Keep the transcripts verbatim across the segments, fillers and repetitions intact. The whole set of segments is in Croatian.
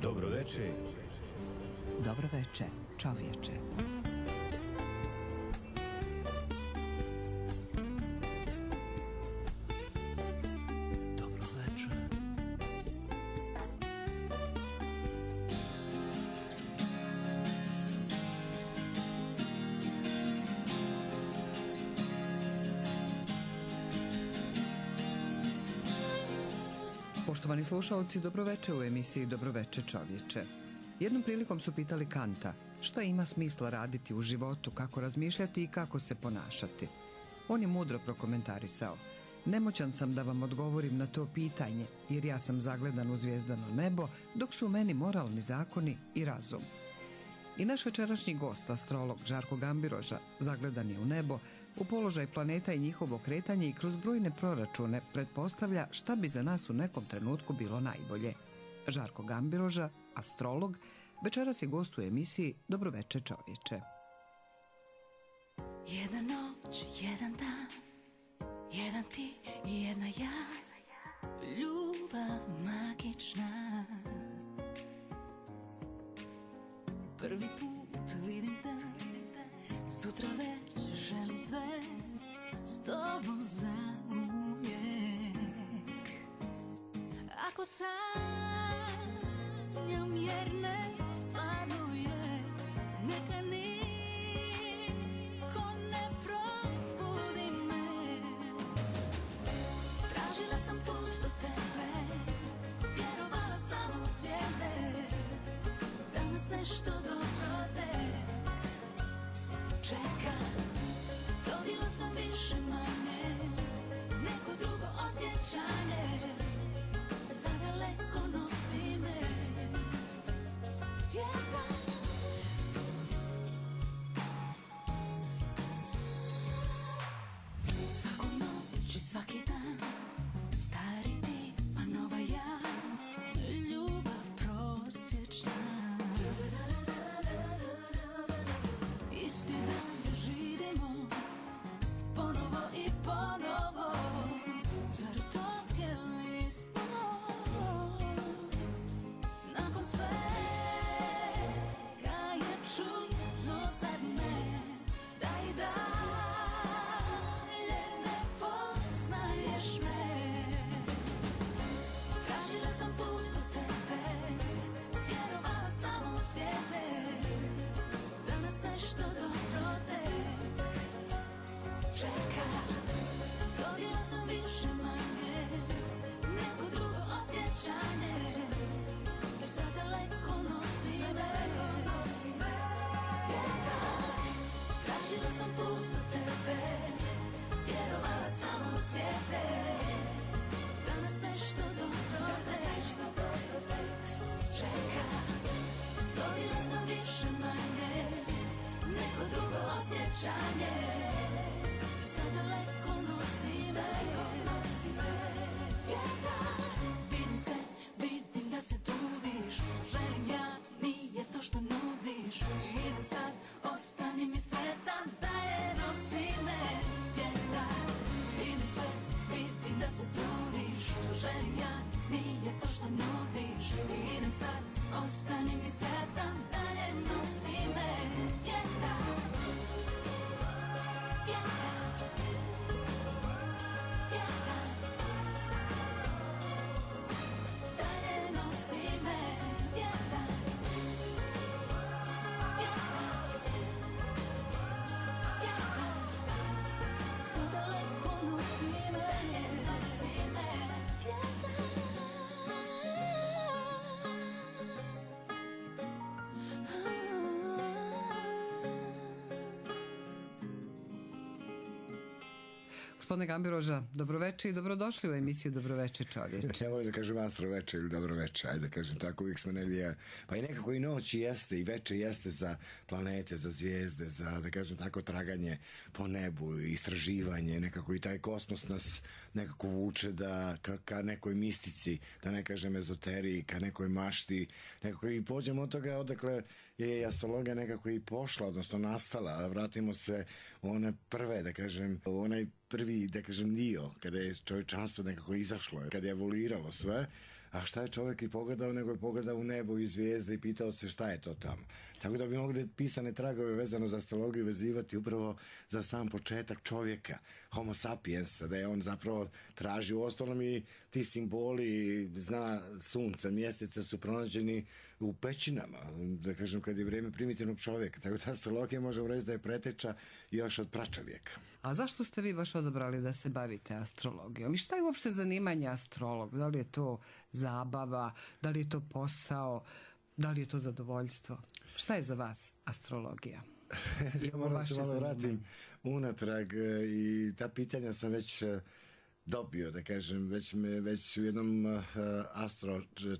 Dobroveče. Dobroveče, čovječe. Poštovani slušalci, dobroveče u emisiji Dobroveče čovječe. Jednom prilikom su pitali Kanta šta ima smisla raditi u životu, kako razmišljati i kako se ponašati. On je mudro prokomentarisao: nemoćan sam da vam odgovorim na to pitanje, jer ja sam zagledan u zvijezdano nebo, dok su u meni moralni zakoni i razum. I naš večerašnji gost, astrolog Žarko Gambiroža, zagledan je u nebo, u položaj planeta i njihovo kretanje i kroz brojne proračune pretpostavlja šta bi za nas u nekom trenutku bilo najbolje. Žarko Gambiroža, astrolog, večeras je gost u emisiji Dobroveče čovječe. Jedna noć, jedan dan, jedan ti i jedna ja, ljubav magična. Prvi put vidim te, sutra već želim sve s tobom zauvijek. Ako sanjam jer ne stvaruje, neka niko ne probudi me. Tražila sam put do tebe, vjerovala samo u zvijezde, da nas nešto dobro te čeka. Dobila sam više manje neko drugo osjećanje, sad daleko nosi me vjetar. Svaku noć i svaki dan, stari ti pa nova ja, ljubav prosječna. Isti dan živimo ponovo i ponovo, zar to htjeli smo? Nakon svega je čudno, zar ne, da i dalje ne poznaješ me. Tražila sam put do tebe, vjerovala samo u zvijezde, da nas nešto dobro te čeka. Dobila sam više manje neko drugo osjećanje, i sad daleko nosi me vjetar. Tražila sam put do tebe, vjerovala samo u zvijezde, da nas nešto dobro te čeka. Dobila sam više manje neko drugo osjećanje, sad daleko nosi me vjetar. Vidim se, vidim da se trudiš, želim ja, nije to što nudiš. Idem sad, ostani mi sretan, da je nosi me vjetar. Vidim se, vidim da se trudiš, želim ja, nije to što nudiš. Idem sad, ostani mi sretan, da je nosi me vjetar. Gospodine Gambiroža, dobroveče i dobrodošli u emisiju Dobroveče čovječe. Ja volim da kažem astroveče ili dobroveče, ajde da kažem tako, uvijek smo negdje, pa i nekako i noć jeste i veče jeste za planete, za zvijezde, za, da kažem tako, traganje po nebu, istraživanje, nekako i taj kosmos nas nekako vuče da ka, ka nekoj mistici, da ne kažem ezoteriji, ka nekoj mašti, nekako i pođemo od toga odakle je i astrologija nekako i pošla, odnosno nastala, vratimo se u one prve, da kažem, u onaj prvi, da kažem, dio, kada je čovječanstvo nekako izašlo, kada je evoluiralo sve, a šta je čovjek i pogledao, nego je pogledao u nebo i zvijezde i pitao se šta je to tamo. Tako da bi mogli pisane tragove vezano za astrologiju vezivati upravo za sam početak čovjeka, homo sapiensa, da je on zapravo traži, u ostalom i ti simboli, zna, sunca, mjeseca su pronađeni u pećinama, da kažem, kad je vrijeme primitivnog čovjeka. Tako da astrologija možemo reći da je preteča još od pračovjeka. A zašto ste vi baš odabrali da se bavite astrologijom? I šta je uopšte zanimanje astrolog? Da li je to zabava, da li je to posao, da li je to zadovoljstvo? Šta je za vas astrologija? Ja moram se malo vratim unatrag i ta pitanja sam već dobio, da kažem, već, me, već u jednom uh, astro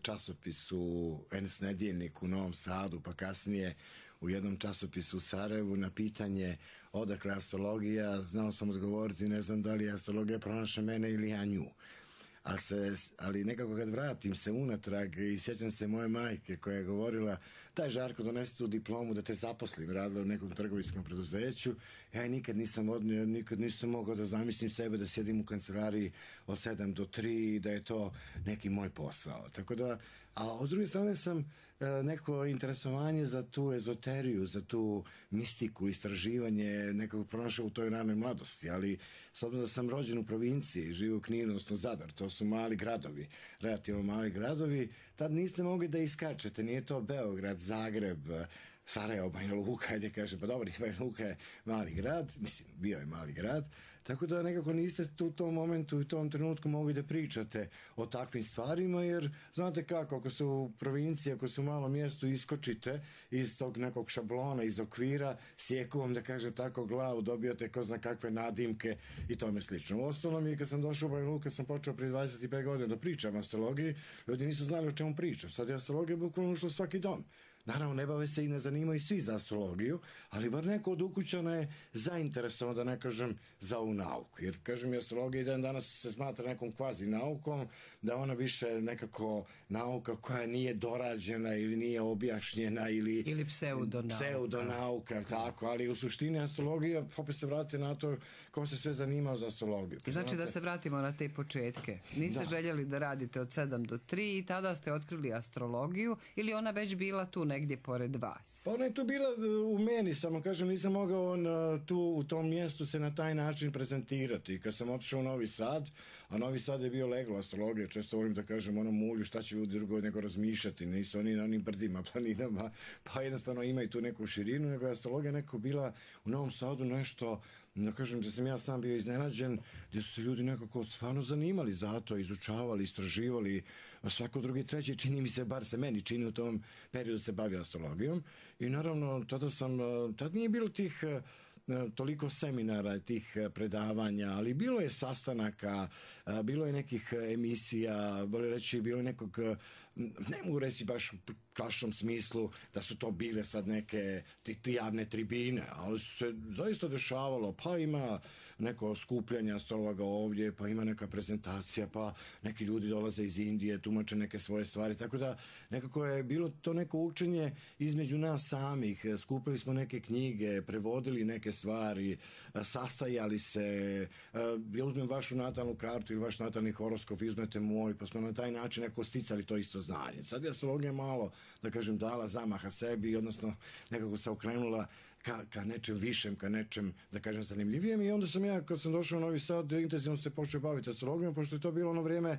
časopisu N S Nedjeljnik u Novom Sadu, pa kasnije u jednom časopisu u Sarajevu na pitanje odakle astrologija, znao sam odgovoriti, ne znam da li je astrologija pronašla mene ili ja nju. Ali, se, ali nekako kad vratim se unatrag i sjećam se moje majke koja je govorila, daj Žarko, donesi tu diplomu da te zaposlim, radila u nekom trgovinskom preduzeću. Ja nikad nisam odnio, nikad nisam mogao da zamislim sebe da sjedim u kancelariji od sedam do tri i da je to neki moj posao. Tako da, a s druge strane sam neko interesovanje za tu ezoteriju, za tu mistiku, istraživanje nekako pronašao u toj ranoj mladosti, ali s obzirom da sam rođen u provinciji, živio u Kninu, odnosno Zadar, to su mali gradovi, relativno mali gradovi, tad niste mogli da iskačete, nije to Beograd, Zagreb, Sarajevo, Banja Luka, ajde kaže, pa dobro, Banja Luka je mali grad, mislim, bio je mali grad, tako da nekako niste u tom momentu, u tom trenutku mogli da pričate o takvim stvarima, jer znate kako, ako su u provinciji, ako su u malom mjestu, iskočite iz tog nekog šablona, iz okvira, sjeku vam, da kažem tako, glavu, dobijate ko zna kakve nadimke i tome slično. U ostalom je kad sam došao u Banja Luka, sam počeo prije dvadeset pet godina da pričam o astrologiji, ljudi nisu znali o čemu pričam. Sad je astrologija bukvalno ušla svaki dom. Naravno, ne bave se i ne zanimaju svi za astrologiju, ali bar neko od ukućana je zainteresovan, da ne kažem, za ovu nauku. Jer, kažem, astrologija i dan danas se smatra nekom kvazi naukom, da ona više nekako nauka koja nije dorađena ili nije objašnjena ili, ili pseudonauka. Pseudonauka, tako, ali u suštini astrologija, opet se vrati na to ko se sve zanimao za astrologiju. Znači znate, da se vratimo na te početke. Niste da. željeli da radite od sedam do tri i tada ste otkrili astrologiju ili ona već bila tu negdje pored vas? Ona je tu bila u meni, samo kažem, nisam mogao na, tu u tom mjestu se na taj način prezentirati. Kad sam otišao u Novi Sad, a Novi Sad je bio leglo astrologije, često volim da kažem onom mulju šta će ljudi drugo nego razmišljati, nisu oni na onim brdima, planinama, pa jednostavno imaju tu neku širinu, nego je astrologija neko bila u Novom Sadu nešto, da kažem, da sam ja sam bio iznenađen, gdje su se ljudi nekako stvarno zanimali za to, izučavali, istraživali, a svako drugi treći, čini mi se, bar se meni čini u tom periodu se bavio astrologijom i naravno tada sam, tada nije bilo tih toliko seminara, tih predavanja, ali bilo je sastanaka, bilo je nekih emisija, bolje reći, bilo je nekog, ne mogu reći baš u klasičnom smislu da su to bile sad neke ti, ti javne tribine, ali se zaista dešavalo, pa ima neko skupljanje astrologa ovdje, pa ima neka prezentacija, pa neki ljudi dolaze iz Indije, tumače neke svoje stvari, tako da nekako je bilo to neko učenje između nas samih, skupili smo neke knjige, prevodili neke stvari, sastajali se, ja uzmem vašu natalnu kartu ili vaš natalni horoskop, uzmete moj, pa smo na taj način neko sticali to isto znanje. Sad je astrologija malo, da kažem, dala zamaha sebi, odnosno nekako se okrenula ka, ka nečem višem, ka nečem, da kažem, zanimljivijem i onda sam ja, kad sam došao u Novi Sad, intenzivno se počeo baviti astrologijom, pošto je to bilo ono vrijeme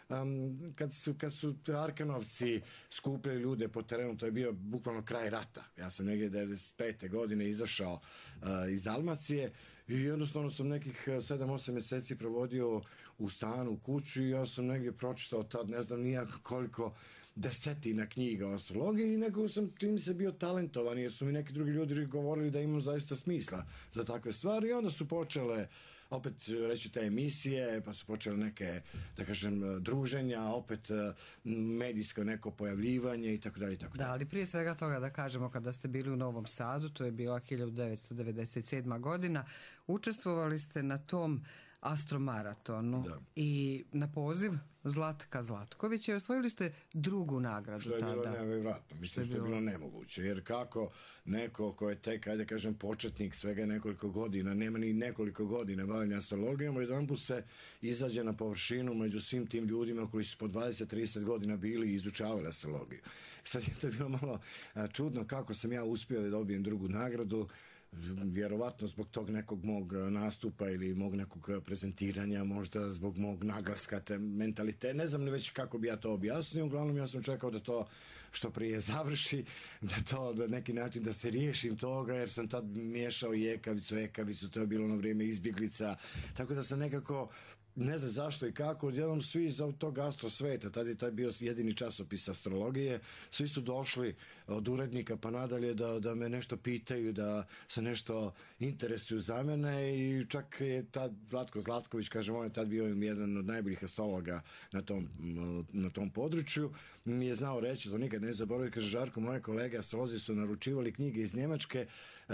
Um, kad su, kad su Arkanovci skupljali ljude po terenu, to je bio bukvalno kraj rata. Ja sam negdje devedeset pete godine izašao uh, iz Dalmacije i jednostavno sam nekih sedam osam mjeseci provodio u stanu, u kući i ja sam negdje pročitao tad, ne znam nijak koliko desetina knjiga o astrologiji i nekako sam čim se bio talentovan jer su mi neki drugi ljudi govorili da imam zaista smisla za takve stvari i onda su počele opet reći te emisije, pa su počele neke, da kažem, druženja, opet medijsko neko pojavljivanje i tako dalje i tako dalje. Da, ali prije svega toga da kažemo, kada ste bili u Novom Sadu, to je bila hiljadu devetsto devedeset sedma godina, učestvovali ste na tom astromaratonu. Da. I na poziv Zlatka Zlatkovića i osvojili ste drugu nagradu što je tada. Bilo nevjerojatno, mislim što je bilo nemoguće, jer kako neko ko je tek, ajde kažem, početnik svega nekoliko godina, nema ni nekoliko godina bavljenja astrologijom, jedanput se izađe na površinu među svim tim ljudima koji su po dvadeset trideset godina bili i izučavali astrologiju. Sad je to bilo malo a, čudno kako sam ja uspio da dobijem drugu nagradu, vjerovatno zbog tog nekog mog nastupa ili mog nekog prezentiranja, možda zbog mog naglaska, te mentalitete, ne znam već kako bi ja to objasnio, uglavnom ja sam čekao da to što prije završi, da to da neki način da se riješim toga, jer sam tad miješao i ekavicu, ekavicu, to je bilo na vrijeme izbjeglica, tako da sam nekako ne znam zašto i kako, odjednom svi iz tog astrosveta, tad je taj bio jedini časopis astrologije, svi su došli od urednika pa nadalje da, da me nešto pitaju, da se nešto interesuju za mene i čak je tad Zlatko Zlatković, kažem, on je tad bio jedan od najboljih astrologa na tom, na tom području, mi je znao reći, to nikad ne zaboravio, kaže, Žarko, moje kolege astrolozi su naručivali knjige iz Njemačke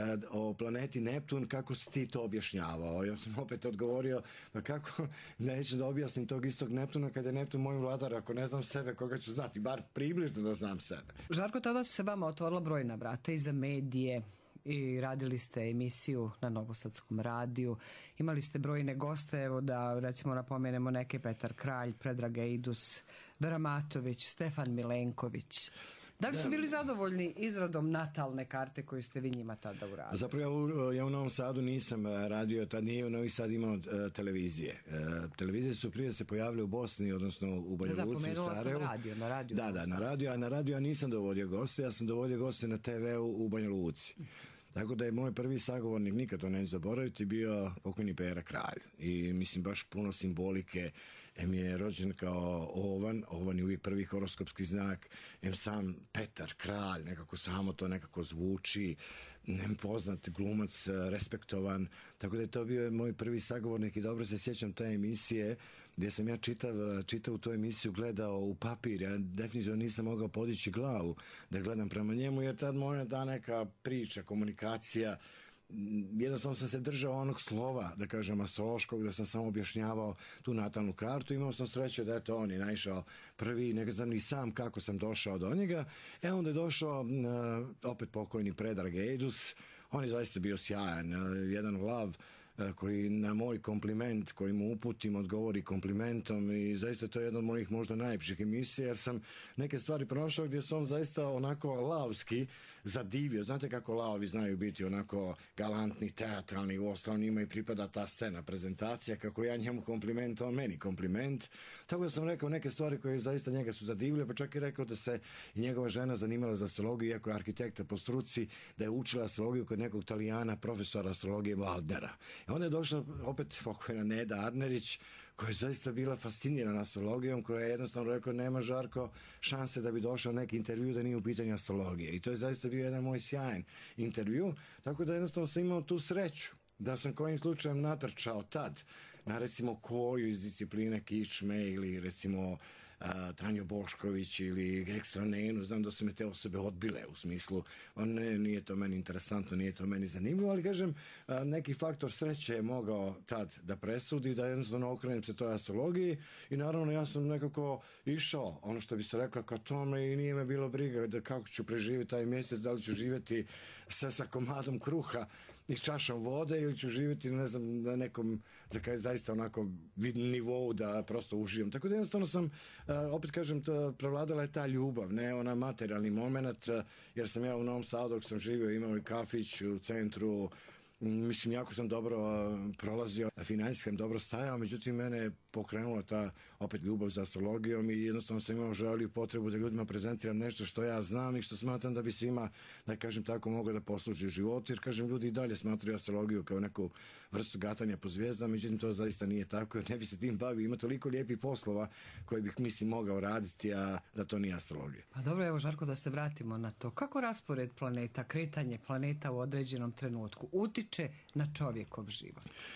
o planeti Neptun, kako si ti to objašnjavao? Ja sam opet odgovorio, pa kako neću da objasnim tog istog Neptuna kada je Neptun moj vladar, ako ne znam sebe, koga ću znati, bar približno da znam sebe. Žarko, tada su se vama otvorila brojna vrata i za medije i radili ste emisiju na Novosadskom radiju, imali ste brojne goste, evo da recimo napomenemo neke, Petar Kralj, Predrag Eidus, Vera Matović, Stefan Milenković. Da li su bili zadovoljni izradom natalne karte koju ste vi njima tada uradili? Zapravo ja u, ja u Novom Sadu nisam radio, tad nije u Novi Sad imao uh, televizije. Uh, televizije su prije se pojavile u Bosni, odnosno u Banja Luci, u Sarajevu. Sam radio, na radio. Da, da, na radio, a na radio ja nisam dovodio goste, ja sam dovodio goste na te ve u, u Banja Luci. Tako da je moj prvi sagovornik, nikad to neću zaboraviti, bio pokojni Pera Kralj. I mislim baš puno simbolike. Em je rođen kao Ovan, Ovan je uvijek prvi horoskopski znak, em sam Petar Kralj, nekako samo to nekako zvuči, nepoznat glumac, respektovan, tako da je to bio moj prvi sagovornik i dobro se sjećam te emisije gdje sam ja čitav, čitav u tu emisiju gledao u papir, ja definitivno nisam mogao podići glavu da gledam prema njemu, jer tad moja ta neka priča, komunikacija, jednostavno sam se držao onog slova, da kažem, astrološkog, da sam samo objašnjavao tu natalnu kartu. Imao sam sreće da je to on je naišao prvi, ne znam ni sam kako sam došao do njega. E onda je došao uh, opet pokojni Predrag Eidus, on je zaista bio sjajan, uh, jedan lav koji na moj kompliment koji mu uputim odgovori komplimentom i zaista to je jedna od mojih možda najljepših emisija jer sam neke stvari prošao gdje sam zaista onako lavski zadivio. Znate kako lavovi znaju biti onako galantni, teatralni, u ostalom njima i pripada ta scena, prezentacija, kako ja njemu kompliment, on meni kompliment. Tako da sam rekao neke stvari koje zaista njega su zadivile, pa čak i rekao da se i njegova žena zanimala za astrologiju, iako je arhitekta po struci, da je učila astrologiju kod nekog Talijana, profesora astrologije Waldnera. I onda je došla opet pokojna Neda Arnerić, koja je zaista bila fascinirana astrologijom, koja je jednostavno rekao, nema Žarko šanse da bi došao neki intervju da nije u pitanju astrologije. I to je zaista bio jedan moj sjajan intervju, tako da jednostavno sam imao tu sreću da sam kojim slučajem natrčao tad na recimo koju iz discipline kičme ili recimo a, Tanju Bošković ili Ekstra Nenu, znam da su me te osobe odbile u smislu, on ne, nije to meni interesantno, nije to meni zanimljivo, ali kažem, a, neki faktor sreće je mogao tad da presudi, da jednostavno okrenem se toj astrologiji i naravno ja sam nekako išao, ono što bi se rekla, ka tome i nije me bilo briga da kako ću preživjeti taj mjesec, da li ću živjeti sve sa komadom kruha i čašom vode ili ću živjeti, ne znam, na nekom, da kaj zaista onako nivou da prosto uživam. Tako da jednostavno sam, opet kažem, ta, prevladala je ta ljubav, ne ona materijalni moment, jer sam ja u Novom Sadu dok sam živio imao i kafić u centru, mislim, jako sam dobro prolazio, financijski sam dobro stajao, međutim, mene je pokrenula ta opet ljubav za astrologijom i jednostavno sam imao želju potrebu da ljudima prezentiram nešto što ja znam i što smatram da bi svima, da kažem tako, moglo da posluži u životu, jer kažem, ljudi i dalje smatraju astrologiju kao neku vrstu gatanja po zvijezdama, međutim, to zaista nije tako, jer ne bi se tim bavio, ima toliko lijepih poslova koje bih, mislim, mogao raditi, a da to nije astrologija. Pa dobro, evo Žarko, da se vratimo na to. Kako raspored planeta, kretanje planeta u određenom trenutku utiče na čovjekov život?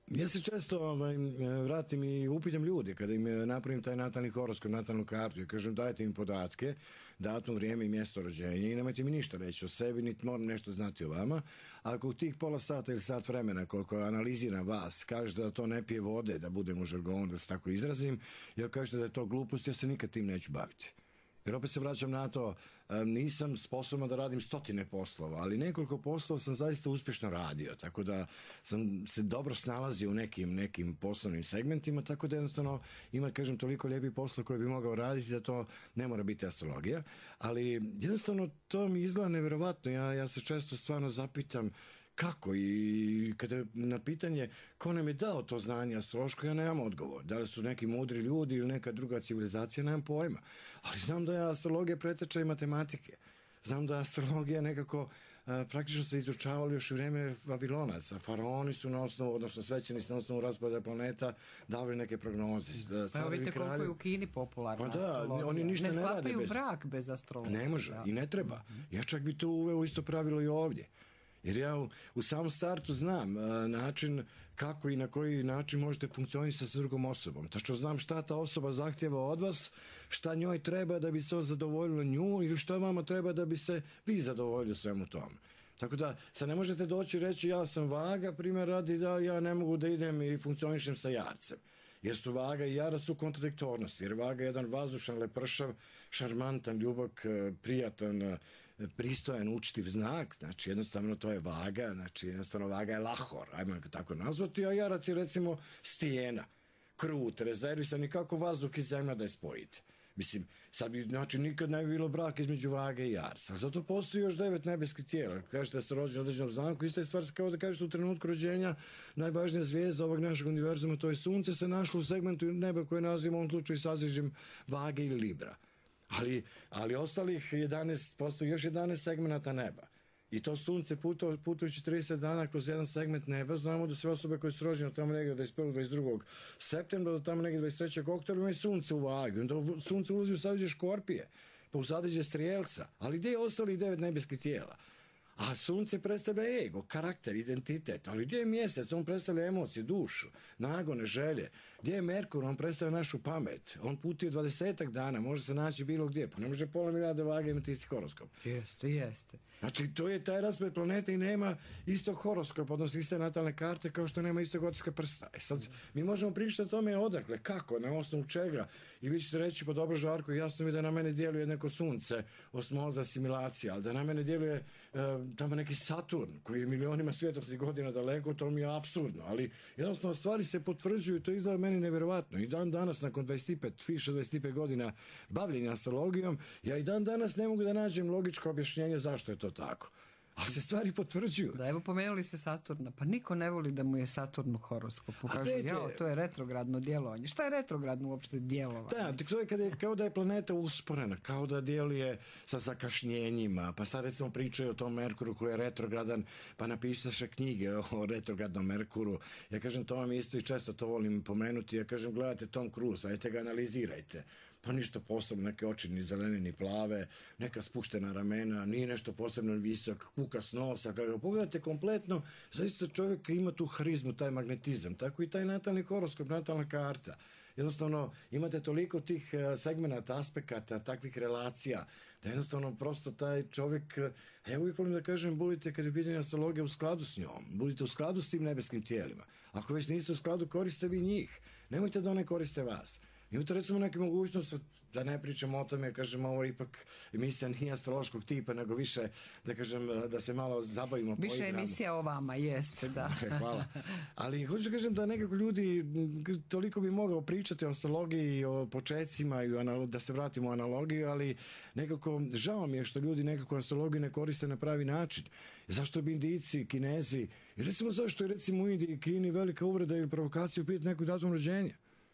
Ja se često ovaj, vratim i upitam ljudi kada im napravim taj natalni horoskop, natalnu kartu i kažem dajte im podatke, datum, vrijeme i mjesto rođenja i nemojte mi ništa reći o sebi, niti moram nešto znati o vama. Ako u tih pola sata ili sat vremena koliko analiziram vas, kažete da to ne pije vode, da budem u žargonu, da se tako izrazim, ja kažete da je to glupost, ja se nikad tim neću baviti. Jer opet se vraćam na to, nisam sposoban da radim stotine poslova, ali nekoliko poslova sam zaista uspješno radio, tako da sam se dobro snalazio u nekim, nekim poslovnim segmentima, tako da jednostavno ima, kažem, toliko lijepih posla koje bi mogao raditi da to ne mora biti astrologija, ali jednostavno to mi izgleda nevjerovatno, ja, ja se često stvarno zapitam kako i kada na pitanje ko nam je dao to znanje astrološko, ja nemam odgovor. Da li su neki mudri ljudi ili neka druga civilizacija, nemam pojma. Ali znam da je astrologija preteča i matematike. Znam da astrologija nekako a, praktično se izučavali još u vrijeme Vavilonaca. Faraoni su na osnovu, odnosno svećenici na osnovu raspada planeta davali neke prognoze. Pa evo vidite koliko je u Kini popularna pa da, astrologija. Oni ništa ne ne sklapaju bez... brak bez astrologije. Ne može da. I ne treba. Ja čak bi to uveo isto pravilo i ovdje. Jer ja u, u samom startu znam a, način kako i na koji način možete funkcionisati sa drugom osobom. Tačno znam šta ta osoba zahtjeva od vas, šta njoj treba da bi se zadovoljilo nju ili šta vama treba da bi se vi zadovoljili svemu tome. Tako da sad ne možete doći i reći ja sam vaga, primjer radi da ja ne mogu da idem i funkcionišem sa jarcem. Jer su vaga i jarac u kontradiktornosti. Jer vaga je jedan vazdušan, lepršav, šarmantan, ljubak, prijatan, pristojan, učtiv znak, znači jednostavno to je vaga, znači jednostavno vaga je lahor, ajmo ga tako nazvati, a jarac je recimo stijena, krut, rezervisan i kako vazduh i zemlja da je spojite. Mislim, sad bi, znači, nikad ne bi bilo brak između vage i jarca. Zato postoji još devet nebeskih tijela. Kažete da ste rođeni u određenom znaku, ista je stvar kao da kažete u trenutku rođenja najvažnija zvijezda ovog našeg univerzuma, to je sunce, se našlo u segmentu neba koje nazivamo u ovom slučaju sazižem vage ili libra. Ali, ali ostalih jedanaest, postoji još jedanaest segmenata neba. I to sunce puto, putujući trideset dana kroz jedan segment neba, znamo da sve osobe koje su rođene tamo negdje dvadeset prvog do dvadeset drugog septembra do tamo negdje dvadeset trećeg oktobra imaju sunce u vagi. Onda sunce ulazi u sadeđe škorpije, pa u sadeđe strijelca. Ali gdje je ostalih devet nebeskih tijela? A sunce predstavlja ego, karakter, identitet. Ali gdje je mjesec? On predstavlja emocije, dušu, nagone, želje. Gdje je Merkur? On predstavlja našu pamet. On putuje dvadesetak dana, može se naći bilo gdje. Pa ne može pola milijarde vage imati isti horoskop. Jeste, jeste. Znači, to je taj raspred planete i nema istog horoskopa, odnosno iste natalne karte kao što nema istog otiska prsta. E sad, mi možemo pričati o tome odakle, kako, na osnovu čega. I vi ćete reći, pa dobro Žarko, jasno mi da na mene djeluje neko sunce, osmoza, asimilacija, ali da na mene djeluje e, tamo neki Saturn, koji je milionima svjetlosnih godina daleko, to mi je apsurdno. Ali jednostavno stvari se potvrđuju, to izgleda meni nevjerovatno. I dan danas, nakon dvadeset pet, više dvadeset pet godina bavljenja astrologijom, ja i dan danas ne mogu da nađem logičko objašnjenje zašto je to tako. Ali se stvari potvrđuju. Da, evo pomenuli ste Saturna, pa niko ne voli da mu je Saturn u horoskopu. Kažu, jao, to je retrogradno djelovanje. Šta je retrogradno uopšte djelovanje? Da, to je kada je, kao da je planeta usporena, kao da djeluje sa zakašnjenjima, pa sad recimo pričaju o tom Merkuru koji je retrogradan, pa napisaše knjige o retrogradnom Merkuru. Ja kažem, to vam isto i često to volim pomenuti, ja kažem, gledajte Tom Cruise, ajte ga analizirajte. Pa ništa posebno, neke oči ni zelene ni plave, neka spuštena ramena, nije nešto posebno visok, kukas nosa, kada ga pogledate kompletno, zaista čovjek ima tu harizmu, taj magnetizam, tako i taj natalni horoskop, natalna karta. Jednostavno imate toliko tih segmenata, aspekata, takvih relacija, da jednostavno prosto taj čovjek, ja uvijek volim da kažem, budite kad je pitanje astrologija u skladu s njom, budite u skladu s tim nebeskim tijelima. Ako već niste u skladu, koriste vi njih, nemojte da one koriste vas. Imate recimo neke mogućnost, da ne pričamo o tome, kažem, ovo je ipak emisija nije astrološkog tipa, nego više, da kažem, da se malo zabavimo. Više poigramo. Emisija o vama, jeste, da. Hvala. Ali hoću da kažem da nekako ljudi, toliko bi mogao pričati o astrologiji, o počecima, i o, da se vratimo u analogiju, ali nekako žao mi je što ljudi nekako astrologiju ne koriste na pravi način. Zašto bi Indijci, Kinezi, i recimo zašto je recimo u Indiji i Kini velika uvreda ili provokaciju pitati nekog datum rođenja?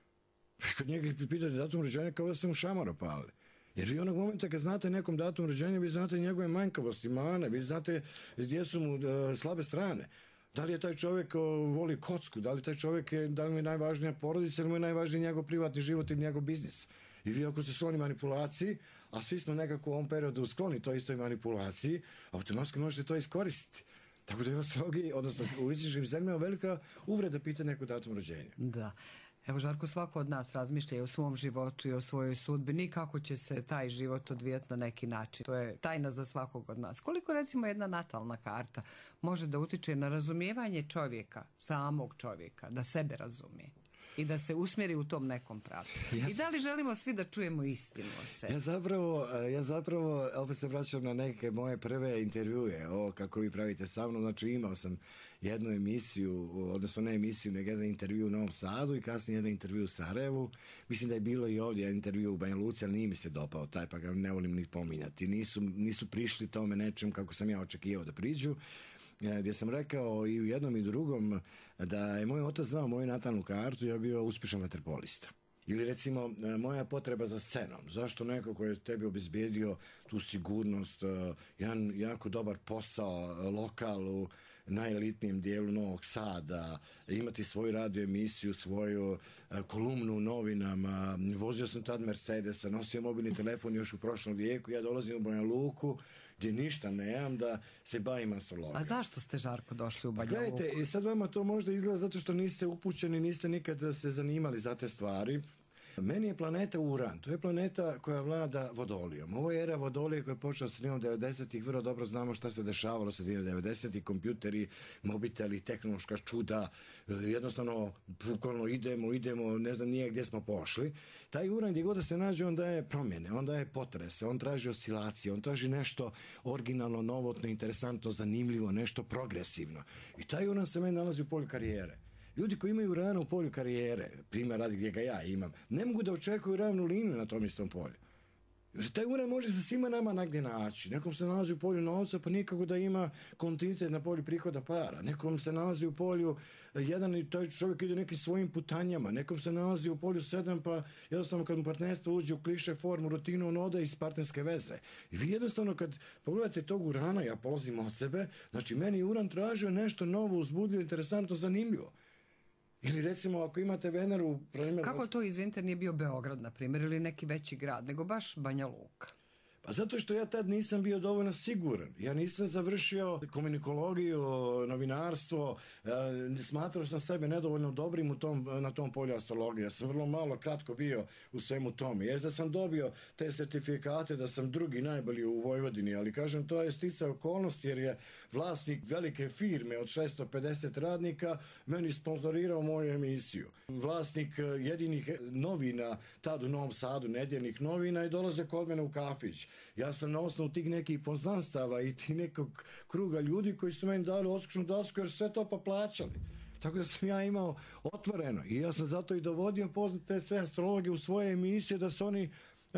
Kod njega pitate datum rođenja kao da ste mu šamar opalili. Jer vi onog momenta kad znate nekom datum rođenja, vi znate njegove manjkavosti, mane, vi znate gdje su mu uh, slabe strane. Da li je taj čovjek uh, voli kocku, da li taj čovjek je, da li mu je najvažnija porodica ili mu je najvažniji njegov privatni život ili njegov biznis. I vi ako ste skloni manipulaciji, a svi smo nekako u ovom periodu skloni toj istoj manipulaciji, automatski možete to iskoristiti. Tako da je u astrologiji, odnosno u istočnim zemljama, velika uvreda pita neku datum rođenja. Da. Evo, Žarko, svako od nas razmišlja i o svom životu i o svojoj sudbini, kako će se taj život odvijati na neki način. To je tajna za svakog od nas. Koliko, recimo, jedna natalna karta može da utiče na razumijevanje čovjeka, samog čovjeka, da sebe razumije i da se usmjeri u tom nekom pravcu. Ja, I da li želimo svi da čujemo istinu o sebi? Ja zapravo, ja zapravo, opet se vraćam na neke moje prve intervjue, o kako vi pravite sa mnom, znači imao sam jednu emisiju, odnosno ne emisiju, nego jedan intervju u Novom Sadu i kasnije jedan intervju u Sarajevu. Mislim da je bilo i ovdje intervju u Banja Luci, ali nije mi se dopao taj, pa ga ne volim ni pominjati. Nisu, nisu prišli tome nečem kako sam ja očekivao da priđu, gdje sam rekao i u jednom i drugom da je moj otac znao moju natalnu kartu, ja bio uspješan vaterpolista. Ili recimo moja potreba za scenom. Zašto neko koji je tebi obezbijedio tu sigurnost, jedan jako dobar posao, lokal u najelitnijem dijelu Novog Sada, imati svoju radio emisiju, svoju kolumnu u novinama, vozio sam tad Mercedesa, nosio mobilni telefon još u prošlom vijeku, ja dolazim u Banja Luku gdje ništa nemam da se bavim astrologijom. A zašto ste, Žarko, došli u Banja Luku? Gledajte, sad vama to možda izgleda zato što niste upućeni, niste nikad se zanimali za te stvari. Meni je planeta Uran, to je planeta koja vlada Vodolijom. Ovo je era Vodolije koja je počela sredinom devedesetih, vrlo dobro znamo šta se dešavalo sredinom devedesetih, kompjuteri, mobiteli, tehnološka čuda, jednostavno bukvalno idemo, idemo, ne znam nije gdje smo pošli. Taj Uran gdje god da se nađe, on daje promjene, on daje potrese, on traži oscilacije, on traži nešto originalno, novotno, interesantno, zanimljivo, nešto progresivno. I taj Uran se meni nalazi u polju karijere. Ljudi koji imaju Urana u polju karijere, primjer radi gdje ga ja imam, ne mogu da očekuju ravnu liniju na tom istom polju. Taj Uran može se svima nama nagdje naći. Nekom se nalazi u polju novca, pa nikako da ima kontinuitet na polju prihoda para. Nekom se nalazi u polju jedan i taj čovjek ide nekim svojim putanjama. Nekom se nalazi u polju sedam, pa jednostavno kad mu partnerstvo uđe u kliše formu, rutinu, on ode iz partnerske veze. I vi jednostavno kad pogledate tog Urana, ja polazim od sebe, znači meni Uran tražio nešto novo, uzbudljivo, interesantno, zanimljivo. Ili recimo ako imate Veneru... Primjer... Kako to, izvinite, nije bio Beograd, na primjer, ili neki veći grad, nego baš Banja Luka? Pa zato što ja tad nisam bio dovoljno siguran. Ja nisam završio komunikologiju, novinarstvo, smatrao sam sebe nedovoljno dobrim u tom, na tom polju astrologije. Ja sam vrlo malo kratko bio u svemu tome. Jezda sam dobio te sertifikate da sam drugi najbolji u Vojvodini, ali kažem to je sticaj okolnosti jer je vlasnik velike firme od šesto pedeset radnika meni sponzorirao moju emisiju. Vlasnik jedinih novina tad u Novom Sadu, nedjeljnih novina i dolaze kod mene u kafić. Ja sam na osnovu tih nekih poznanstava i tih nekog kruga ljudi koji su meni dali odskušnu dasku jer sve to pa plaćali. Tako da sam ja imao otvoreno i ja sam zato i dovodio poznate sve astrologe u svoje emisije da se oni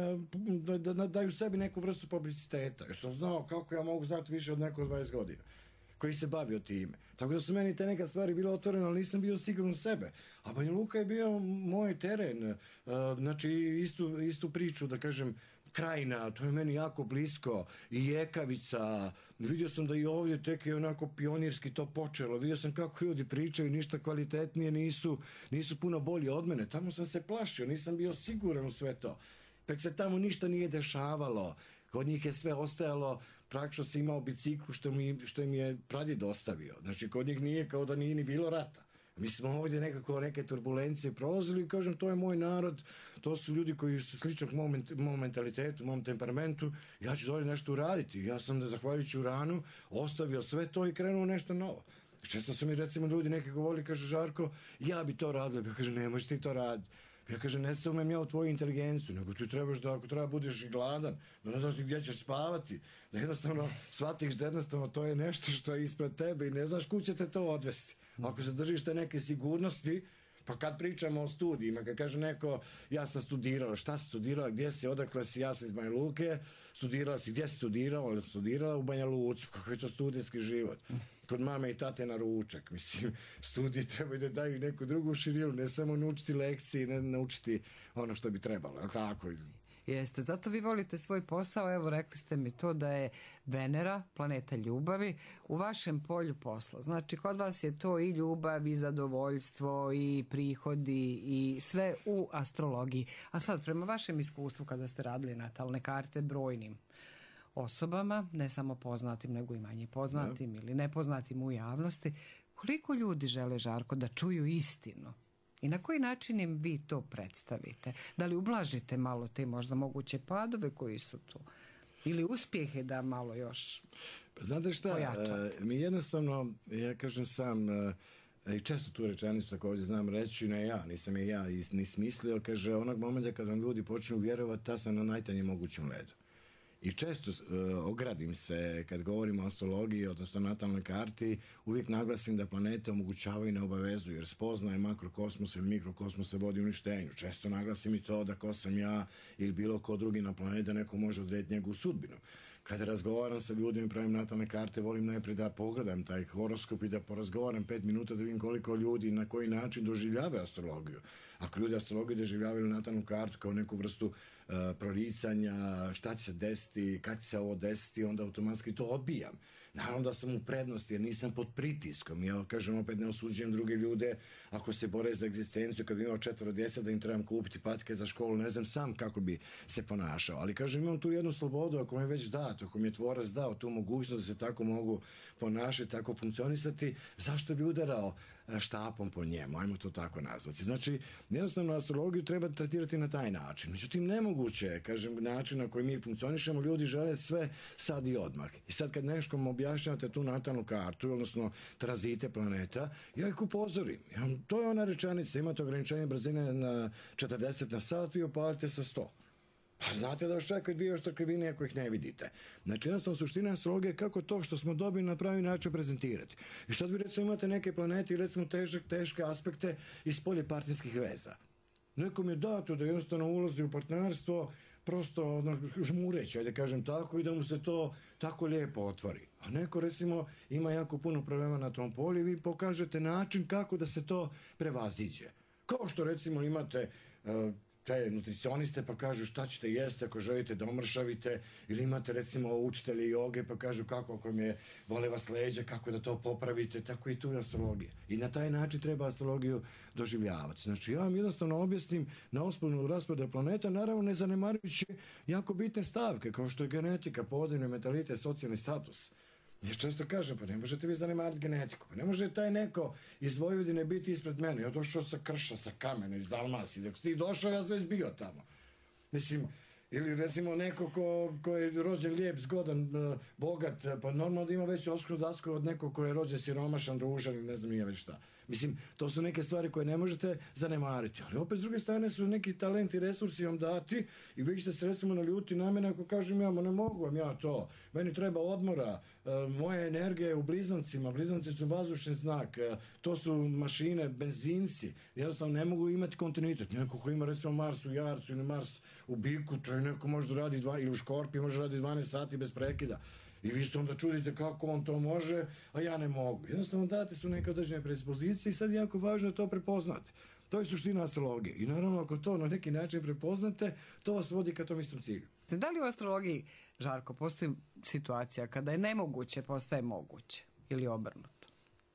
da, da, da daju sebi neku vrstu publiciteta. Jer sam znao kako ja mogu znati više od neko dvadeset godina koji se bavio time. Tako da su meni te neka stvari bile otvorene, ali nisam bio siguran u sebe. A Banja Luka je bio moj teren, znači istu, istu priču, da kažem, Krajina, to je meni jako blisko, i Jekavica, vidio sam da i ovdje tek je onako pionirski to počelo, vidio sam kako ljudi pričaju, ništa kvalitetnije nisu, nisu puno bolji od mene, tamo sam se plašio, nisam bio siguran u sve to, pek se tamo ništa nije dešavalo, kod njih je sve ostajalo, praktično se imao biciklu što mi, što im je pradjed ostavio, znači kod njih nije kao da nije ni bilo rata. Mi smo ovdje nekako neke turbulencije prolazili i kažem, to je moj narod, to su ljudi koji su sličnog mom, mom mentalitetu, mom temperamentu, ja ću dolje nešto uraditi. Ja sam da zahvaljujući Uranu ostavio sve to i krenuo nešto novo. Često su mi recimo ljudi neki govorili, kaže Žarko, ja bi to radio, ja kažem, ne možeš ti to raditi. Ja kažem, ne se umem ja u tvoju inteligenciju, nego ti trebaš da ako treba budeš i gladan, da ne znaš gdje ćeš spavati, da jednostavno shvatiš da jednostavno to je nešto što je ispred tebe i ne znaš kuće te to odvesti. Ako se držiš te neke sigurnosti, pa kad pričamo o studijima, kad kaže neko, ja sam studirala, šta si studirala, gdje si, odakle si, ja sam iz Banja Luke, studirala si, gdje si studirala, studirala u Banja Lucu, kako je to studijski život. Kod mame i tate na ručak, mislim, studije trebaju da daju neku drugu širinu, ne samo naučiti lekcije, ne naučiti ono što bi trebalo, je li tako? Jeste, zato vi volite svoj posao, evo rekli ste mi to da je Venera, planeta ljubavi, u vašem polju posla. Znači, kod vas je to i ljubav, i zadovoljstvo, i prihodi, i sve u astrologiji. A sad, prema vašem iskustvu, kada ste radili natalne karte brojnim osobama, ne samo poznatim, nego i manje poznatim da. ili nepoznatim u javnosti. Koliko ljudi žele, Žarko, da čuju istinu? I na koji način im vi to predstavite? Da li ublažite malo te možda moguće padove koji su tu? Ili uspjehe da malo još znate šta, pojačate? Mi jednostavno, ja kažem sam, i često tu rečenicu također znam reći, ne ja, nisam je ja ni smislio, kaže, onog momenta kad vam ljudi počnu vjerovati, ta sam na najtanjem mogućem ledu. I često uh, ogradim se kad govorimo o astrologiji, odnosno natalnoj karti, uvijek naglasim da planete omogućavaju i ne obavezuju, jer spoznaje makrokosmosa ili mikrokosmosa vodi uništenju. Često naglasim i to da ko sam ja ili bilo ko drugi na planeti, da neko može odrediti njegovu sudbinu. Kada razgovaram sa ljudima i pravim natalne karte, volim najprije da pogledam taj horoskop i da porazgovaram pet minuta da vidim koliko ljudi na koji način doživljavaju astrologiju. Ako ljudi astrologiju doživljavaju natalnu kartu kao neku vrstu uh, proricanja, šta će se desiti, kad će se ovo desiti, onda automatski to odbijam. Naravno da sam u prednosti jer nisam pod pritiskom. Ja kažem opet ne osuđujem druge ljude ako se bore za egzistenciju, kad bi imao četvoro djece da im trebam kupiti patike za školu, ne znam sam kako bi se ponašao. Ali kažem imam tu jednu slobodu, ako mi je već dato, ako mi je tvorac dao tu mogućnost da se tako mogu ponašati, tako funkcionisati, zašto bi udarao štapom po njemu, ajmo to tako nazvati. Znači, jednostavno astrologiju treba tretirati na taj način. Međutim, nemoguće je, kažem, način na koji mi funkcionišemo, ljudi žele sve sad i odmah. I sad kad neškom objašnjavate tu natalnu kartu, odnosno tranzite planeta, ja ih upozorim. Ja, to je ona rečenica, imate ograničenje brzine na četrdeset na sat, vi opalite sa sto. Pa znate da vas čekaju dvije oštrkrivine ako ih ne vidite. Znači, jednostavno suština astrologije je kako to što smo dobili na pravi način prezentirati. I sad vi recimo imate neke planete i recimo težak, teške aspekte iz polje partnerskih veza. Nekom je dato da jednostavno ulazi u partnerstvo prosto žmureći, ajde kažem tako, i da mu se to tako lijepo otvori. A neko recimo ima jako puno problema na tom polju i vi pokažete način kako da se to prevaziđe. Kao što recimo imate uh, te nutricioniste pa kažu šta ćete jesti ako želite da omršavite, ili imate recimo učitelje joge pa kažu kako ako mi je bole vas leđa, kako da to popravite, tako i tu je astrologija. I na taj način treba astrologiju doživljavati. Znači ja vam jednostavno objasnim na usponu rasporeda planeta, naravno ne zanemarujući jako bitne stavke kao što je genetika, podnevni mentalitet, socijalni status. Ja često kažem, pa ne možete vi zanemariti genetiku, pa ne može taj neko iz Vojvodine biti ispred mene, ja došao sa Krša, sa Kamena, iz Dalmacije, dok si ti došao, ja sam već bio tamo. Mislim, ili recimo neko ko, ko je rođen lijep, zgodan, bogat, pa normalno da ima veću oskru dasku od nekog ko je rođen siromašan, družan, ne znam nije već šta. Mislim, to su neke stvari koje ne možete zanemariti, ali opet s druge strane su neki talenti i resursi vam dati i vi ćete se recimo naljuti na mene ako kažem ja, ma ne mogu vam ja to, meni treba odmora, moja energija je u blizancima, blizanci su vazdušni znak, to su mašine, benzinci, jednostavno ne mogu imati kontinuitet. Neko ko ima recimo Mars u Jarcu ili Mars u Biku, to je neko može da radi dva, ili u Škorpiji može raditi dvanaest sati bez prekida. I vi se onda čudite kako on to može, a ja ne mogu. Jednostavno date su neke određene predispozicije i sad je jako važno to prepoznati. To je suština astrologije. I naravno ako to na neki način prepoznate, to vas vodi ka tom istom cilju. Da li u astrologiji, Žarko, postoji situacija kada je nemoguće, postaje moguće ili obrnuto?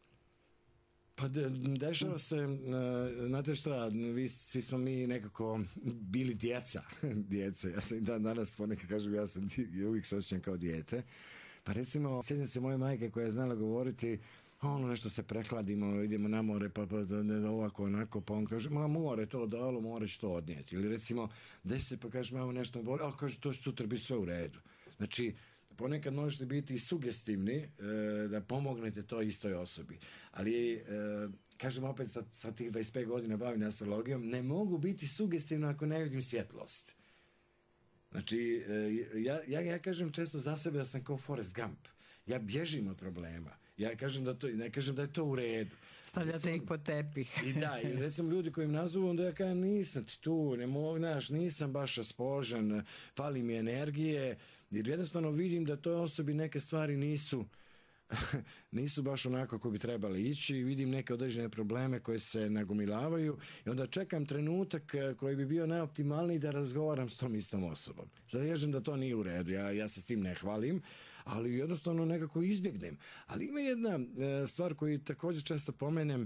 Pa de, dešava se, znate šta, vi, svi smo mi nekako bili djeca, djeca, ja sam dan danas ponekad kažem, ja sam uvijek se osjećam kao dijete, pa recimo, sjećam se moje majke koja je znala govoriti, ono nešto se prehladimo, idemo na more, pa, pa ovako, onako, pa on kaže, ma more to dalo, more će to odnijeti, ili recimo, desi pa kaže, mamo nešto boli, a kaže, to će sutra biti sve u redu. Znači, ponekad možete biti i sugestivni e, da pomognete toj istoj osobi. Ali, e, kažem opet, sa, sa tih dvadeset pet godina bavim astrologijom, ne mogu biti sugestivno ako ne vidim svjetlost. Znači, e, ja, ja, ja kažem često za sebe da sam kao Forrest Gump. Ja bježim od problema. Ja kažem da to, ne kažem da je to u redu. Stavljate ih pod tepih. I da, i recimo ljudi koji im nazovu, onda ja kažem nisam ti tu, ne mogu, znaš, nisam baš raspoložen, fali mi energije, jer jednostavno vidim da toj osobi neke stvari nisu nisu baš onako kako bi trebali ići i vidim neke određene probleme koje se nagomilavaju i onda čekam trenutak koji bi bio najoptimalniji da razgovaram s tom istom osobom. Zato kažem da to nije u redu, ja, ja se s tim ne hvalim, ali jednostavno nekako izbjegnem. Ali ima jedna stvar koju također često pomenem,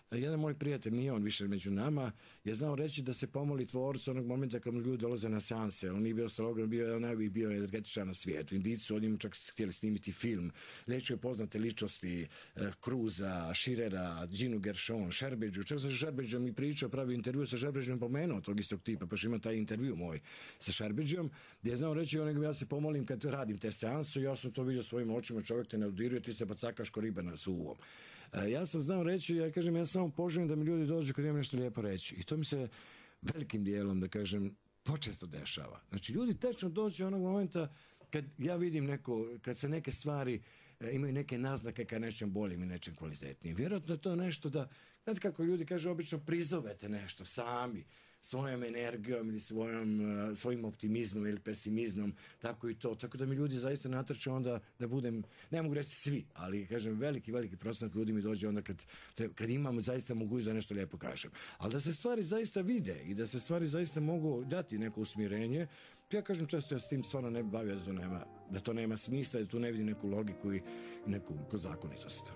jedan moj prijatelj, nije on više među nama, je znao reći da se pomoli tvorcu onog momenta kad mu ljudi dolaze na seanse. On nije bio astrolog, bio je najbolji bio energetičar na svijetu. Indijci su od njemu čak htjeli snimiti film. Lečio je poznate ličnosti eh, Cruza, Schirera, Ginu Gershon, Šerbeđu. Čak sa Šerbeđom i pričao, pravio intervju sa Šerbeđom, pomenuo tog istog tipa, pa što ima taj intervju moj sa Šerbeđom, gdje je znao reći, onego ja se pomolim kad radim te seansu, ja sam to vidio svojim očima, čovjek te ne udiruje, ti se bacakaš ko riba na suvom. E, ja sam znao reći, ja kažem, ja samo poželim da mi ljudi dođu kad imam nešto lijepo reći. I to mi se velikim dijelom, da kažem, počesto dešava. Znači, ljudi tečno dođu onog momenta kad ja vidim neko, kad se neke stvari e, imaju neke naznake ka nečem boljim i nečem kvalitetnijim. Vjerojatno je to nešto da, znate kako ljudi kažu, obično prizovete nešto sami, svojom energijom ili svojom, svojim optimizmom ili pesimizmom, tako i to. Tako da mi ljudi zaista natrče onda da budem, ne mogu reći svi, ali kažem veliki, veliki procenat ljudi mi dođe onda kad, kad imamo zaista mogućnost da nešto lijepo kažem. Ali da se stvari zaista vide i da se stvari zaista mogu dati neko usmjerenje, ja kažem često ja s tim stvarno ne bavio da to nema, da to nema smisla, da tu ne vidim neku logiku i neku, neku zakonitost.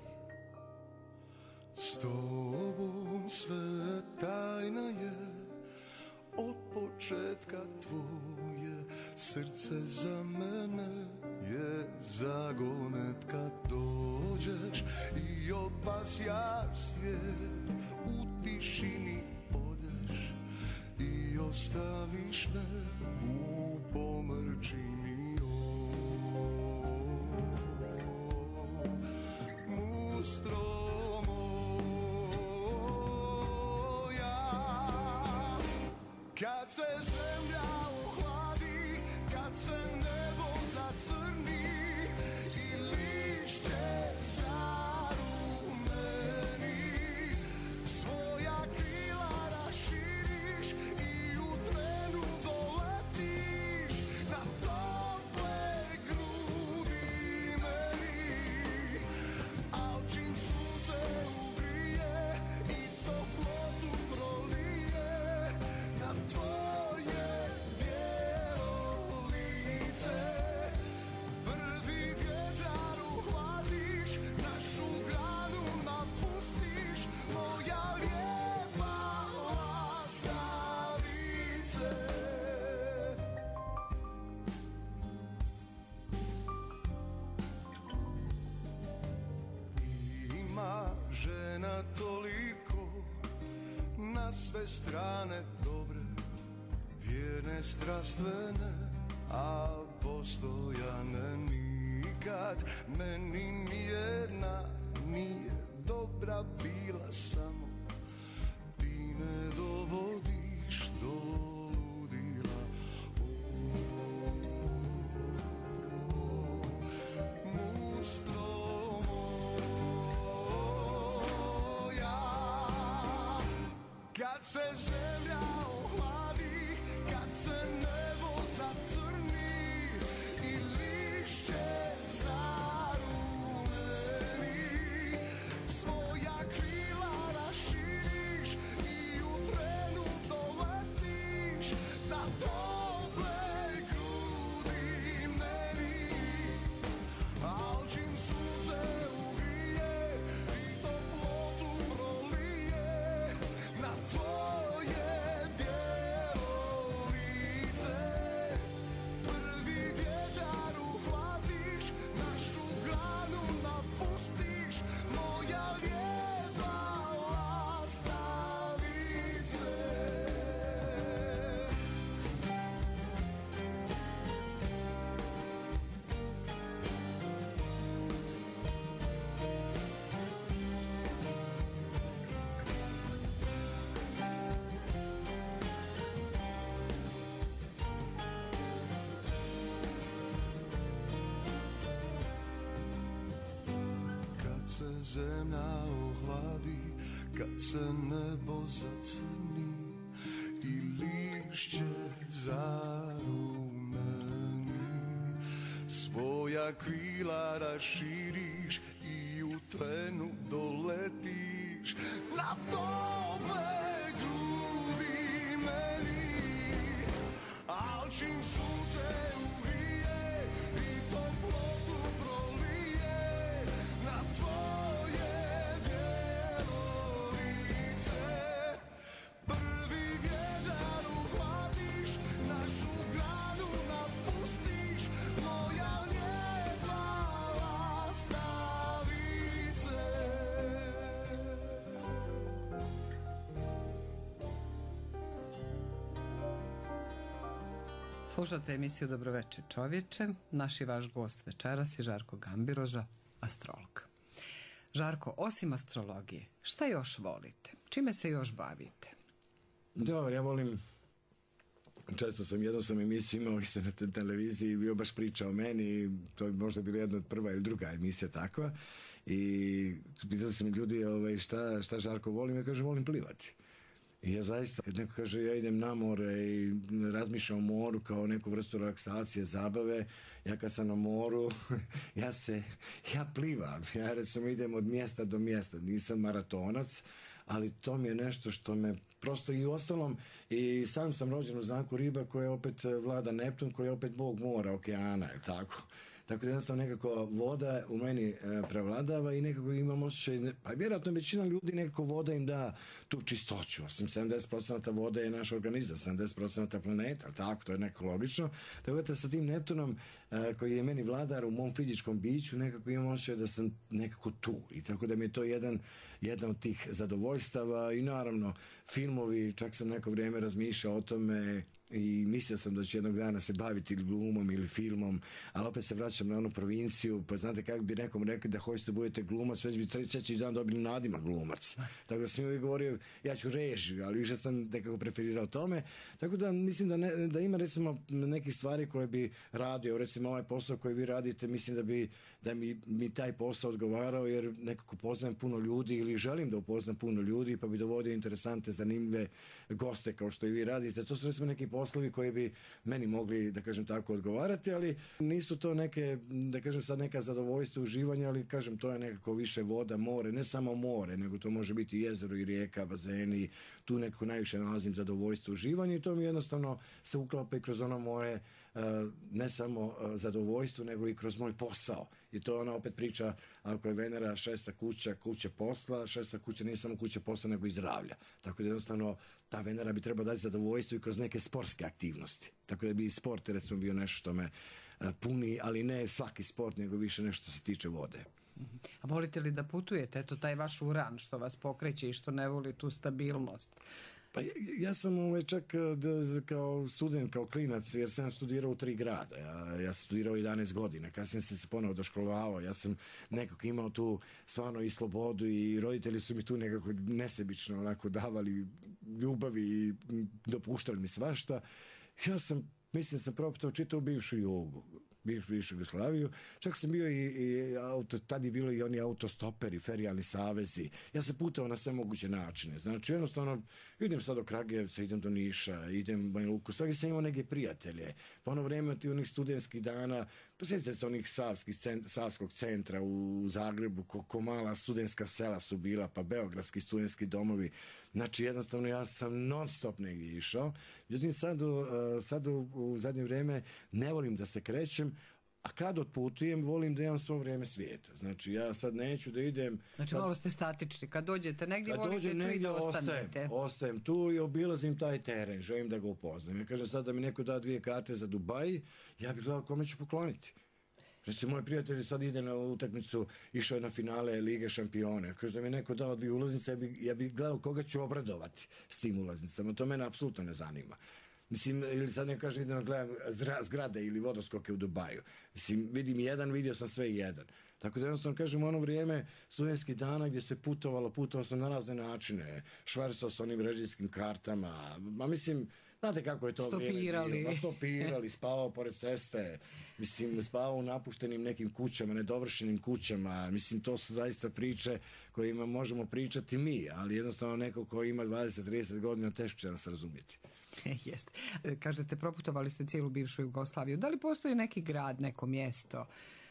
S tobom sve tajna je, od početka tvoje srce za mene je zagonet kad dođeš i opasjaš svijet, u tišini odeš i ostaviš me u pomrčini. Mustro kad se zemlja ohladi, kad se nebo zacrni i lišće zarumeni, svoja krila raširiš i u trenu doletiš na tople grudi meni, al čim sunce ugrije i toplotu prolije na tvoje bijelo lice, prvi vjetar uhvatiš, našu granu napustiš, moja lijepa lastavice. Ima žena toliko na sve strane dobre, vjerne, strastvene, a postojane nikad. Meni nijedna nije dobra bila, samo ti me dovodiš do ludila. Mustro moja, kad se zemlja ohladi, kad se nebo zacrni i lišće zarumeni, svoja krila raširiš i u trenu doletiš na tople grudi meni, al čim sunce ugrije i toplotu prolije na tvoje bijelo lice, prvi vjetar uhvatiš, našu granu napustiš, moja lijepa lastavice. Kad se zemlja ohladi, kad se nebo zacrni i lišće zarumeni, svoja krila raširiš i u trenu doletiš na tople grudi meni, al čim sunce ugrije i toplotu prolije na tvoje bijelo lice. Slušate emisiju Dobroveče čovječe. Naš i vaš gost večeras je Žarko Gambiroža, astrolog. Žarko, osim astrologije, šta još volite? Čime se još bavite? Dobro, ja volim, često sam, jednu sam emisiju imao isto na te televiziji, bio baš priča o meni, to bi možda bila jedna prva ili druga emisija takva, i pitali su mi ljudi ovaj, šta, šta Žarko volim, ja kažem volim plivati. I ja zaista, kad neko kaže ja idem na more i razmišljam o moru kao neku vrstu relaksacije, zabave, ja kad sam na moru, ja se, ja plivam, ja recimo idem od mjesta do mjesta, nisam maratonac, ali to mi je nešto što me prosto i u ostalom, i sam sam rođen u znaku riba koja opet vlada Neptun, koji je opet bog mora, okeana, je tako? Tako da jednostavno nekako voda u meni e, prevladava i nekako imam osjećaj, pa vjerojatno većina ljudi nekako voda im da tu čistoću. Osim sedamdeset posto vode je naš organizam, sedamdeset posto planeta, ali tako, to je nekako logično. Tako da sa tim Neptunom e, koji je meni vladar u mom fizičkom biću, nekako imam osjećaj da sam nekako tu. I tako da mi je to jedan, jedan od tih zadovoljstava i naravno filmovi, čak sam neko vrijeme razmišljao o tome i mislio sam da ću jednog dana se baviti glumom ili filmom, ali opet se vraćam na onu provinciju, pa znate kako bi nekom rekli da hoćete budete glumac, već bi treći dan dobili nadimak glumac. Tako da sam uvijek govorio, ja ću režiju, ali više sam nekako preferirao tome. Tako da mislim da, ne, da ima recimo neke stvari koje bi radio, recimo ovaj posao koji vi radite, mislim da bi da mi, mi taj posao odgovarao, jer nekako poznajem puno ljudi ili želim da upoznam puno ljudi, pa bi dovodio interesante, zanimljive goste kao što i vi radite. To su recimo neki poslovi koji bi meni mogli, da kažem tako, odgovarati, ali nisu to neke, da kažem sad neka zadovoljstva, uživanja, ali kažem to je nekako više voda, more, ne samo more, nego to može biti i jezero i rijeka, bazeni, tu nekako najviše nalazim zadovoljstvo, uživanje i to mi jednostavno se uklapa i kroz ono moje ne samo zadovoljstvo, nego i kroz moj posao. I to je ona opet priča, ako je Venera šesta kuća, kuće posla, šesta kuća nije samo kuća posla, nego i zdravlja. Tako da jednostavno ta Venera bi trebala dati zadovoljstvo i kroz neke sportske aktivnosti. Tako da bi i sport recimo bio nešto što me puni, ali ne svaki sport, nego više nešto što se tiče vode. A volite li da putujete? Eto, taj vaš uran što vas pokreće i što ne voli tu stabilnost. Pa ja, ja sam ovaj, čak da, kao student, kao klinac, jer sam studirao u tri grada. Ja, ja sam studirao jedanaest godina, kasnije sam se ponovo doškolovao. Ja sam nekako imao tu stvarno i slobodu i roditelji su mi tu nekako nesebično onako davali ljubavi i dopuštali mi svašta. Ja sam, mislim, sam propitao čitao bivšu Jugu, bivšu Jugoslaviju, čak sam bio i, i auto, tad je bilo i oni autostoperi, ferijalni savezi. Ja sam putao na sve moguće načine. Znači, jednostavno, idem sad do Kragujevca, idem do Niša, idem u Banja Luku, svaki sam imao neke prijatelje. Pa ono vreme ti onih studentskih dana, pa sjećate se onih savskih cent, savskog centra u Zagrebu, koliko mala studentska sela su bila, pa beogradski studentski domovi. Znači, jednostavno, ja sam non stop negdje išao. Međutim, sad, u, sad u, u zadnje vrijeme ne volim da se krećem, a kad otputujem, volim da imam svo vrijeme svijeta. Znači, ja sad neću da idem... Znači, malo ste statični. Kad dođete negdje, kad volite tu negdje, i da ostanete. Ostajem, ostajem tu i obilazim taj teren. Želim da ga upoznam. Ja kažem sad da mi neko da dvije karte za Dubaj, ja bih gledao kome ću pokloniti. Recimo, moj prijatelj sad ide na utakmicu, išao je na finale Lige šampiona. Kaže da mi neko dao dvije ulaznice, ja bih ja bi gledao koga ću obradovati s tim ulaznicama. To mene apsolutno ne zanima. Mislim, ili sad ne kaže idem gledam zgrade ili vodoskoke u Dubaju. Mislim, vidim jedan, vidio sam sve jedan. Tako da jednostavno kažem, ono vrijeme studentskih dana gdje se putovalo, putovao sam na razne načine, švarcao sa onim režijskim kartama, ma mislim, znate kako je to stopirali. Vrijeme bilo, stopirali, spavao pored ceste, mislim, spavao u napuštenim nekim kućama, nedovršenim kućama, mislim, to su zaista priče kojima možemo pričati mi, ali jednostavno neko ko ima dvadeset trideset godina teško će nas razumjeti. Jeste. Kažete, proputovali ste cijelu bivšu Jugoslaviju. Da li postoji neki grad, neko mjesto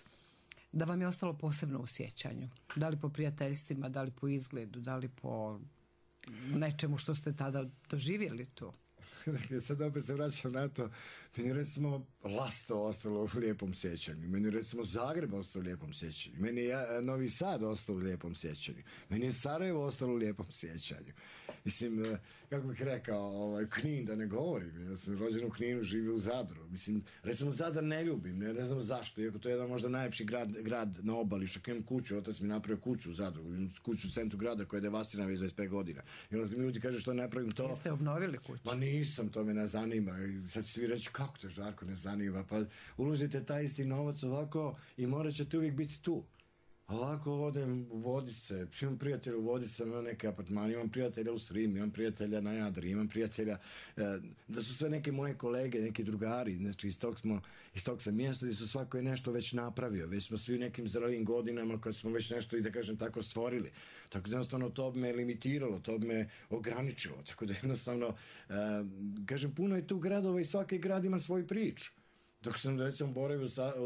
da vam je ostalo posebno u sjećanju? Da li po prijateljstvima, da li po izgledu, da li po nečemu što ste tada doživjeli tu? Sad opet se vraćam na to, meni recimo Lasto ostalo u lijepom sjećanju, meni recimo Zagreb ostalo u lijepom sjećanju, meni je Novi Sad ostalo u lijepom sjećanju, meni je Sarajevo ostalo u lijepom sjećanju. Mislim, kako bih rekao, ovaj, Knin da ne govorim, ja sam rođen u Kninu, živio u Zadru, mislim, recimo Zadar ne ljubim, ne, ne znam zašto, iako to je jedan možda najljepši grad, grad na obali, čak imam kuću, otac mi napravio kuću u Zadru, kuću u centru grada koja je devastirana već dvadeset pet godina. I onda mi ljudi kažu što ne napravim to. Jeste obnovili kuću? Ma nije nisam, to me ne zanima. I sad ćete vi reći, kako te Žarko ne zanima? Pa uložite taj isti novac ovako i morat ćete uvijek biti tu. Ovako odem u Vodice, imam prijatelja u Vodice, imam neke apartmane, imam prijatelja u Srim, imam prijatelja na Jadri, imam prijatelja, e, da su sve neke moje kolege, neki drugari, znači iz tog, smo, iz tog sam mjesta gdje su svako je nešto već napravio, već smo svi u nekim zrelim godinama kad smo već nešto, i da kažem tako, stvorili. Tako da jednostavno to bi me limitiralo, to bi me ograničilo, tako da jednostavno, e, kažem, puno je tu gradova i svaki grad ima svoju priču. Dok sam recimo boravio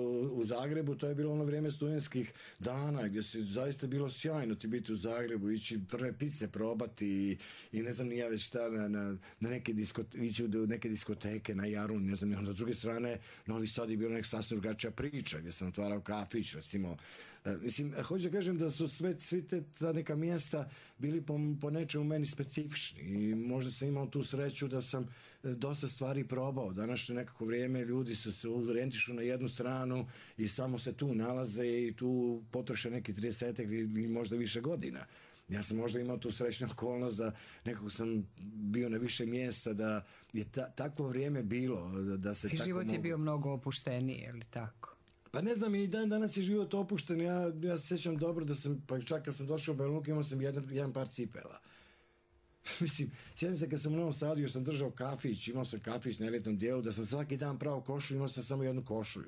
u Zagrebu, to je bilo ono vrijeme studentskih dana gdje se zaista bilo sjajno ti biti u Zagrebu, ići prve pice probati i, i ne znam ni ja već šta na, na, na neke, diskote, ići u neke diskoteke na Jarun, ne znam, i onda s druge strane Novi Sad je bilo neka sasvim drugačija priča gdje sam otvarao kafić, recimo. E, mislim, hoću da kažem da su sve, svi te ta neka mjesta bili po, po nečemu meni specifični i možda sam imao tu sreću da sam dosta stvari probao. Današnje nekako vrijeme ljudi su se orijentišu na jednu stranu i samo se tu nalaze i tu potroše neki trideset ili možda više godina. Ja sam možda imao tu srećnu okolnost da nekako sam bio na više mjesta, da je ta, takvo vrijeme bilo. Da, da se I tako život mogu... je bio mnogo opušteniji, je li tako? Pa ne znam, i dan danas je život opušten. Ja, ja se sjećam dobro da sam, pa čak kad sam došao u Banja Luku, imao sam jedan, jedan par cipela. Mislim, sjećam se kad sam u Novom Sadu, još sam držao kafić, imao sam kafić na elitnom dijelu, da sam svaki dan pravo košulju, imao sam samo jednu košulju.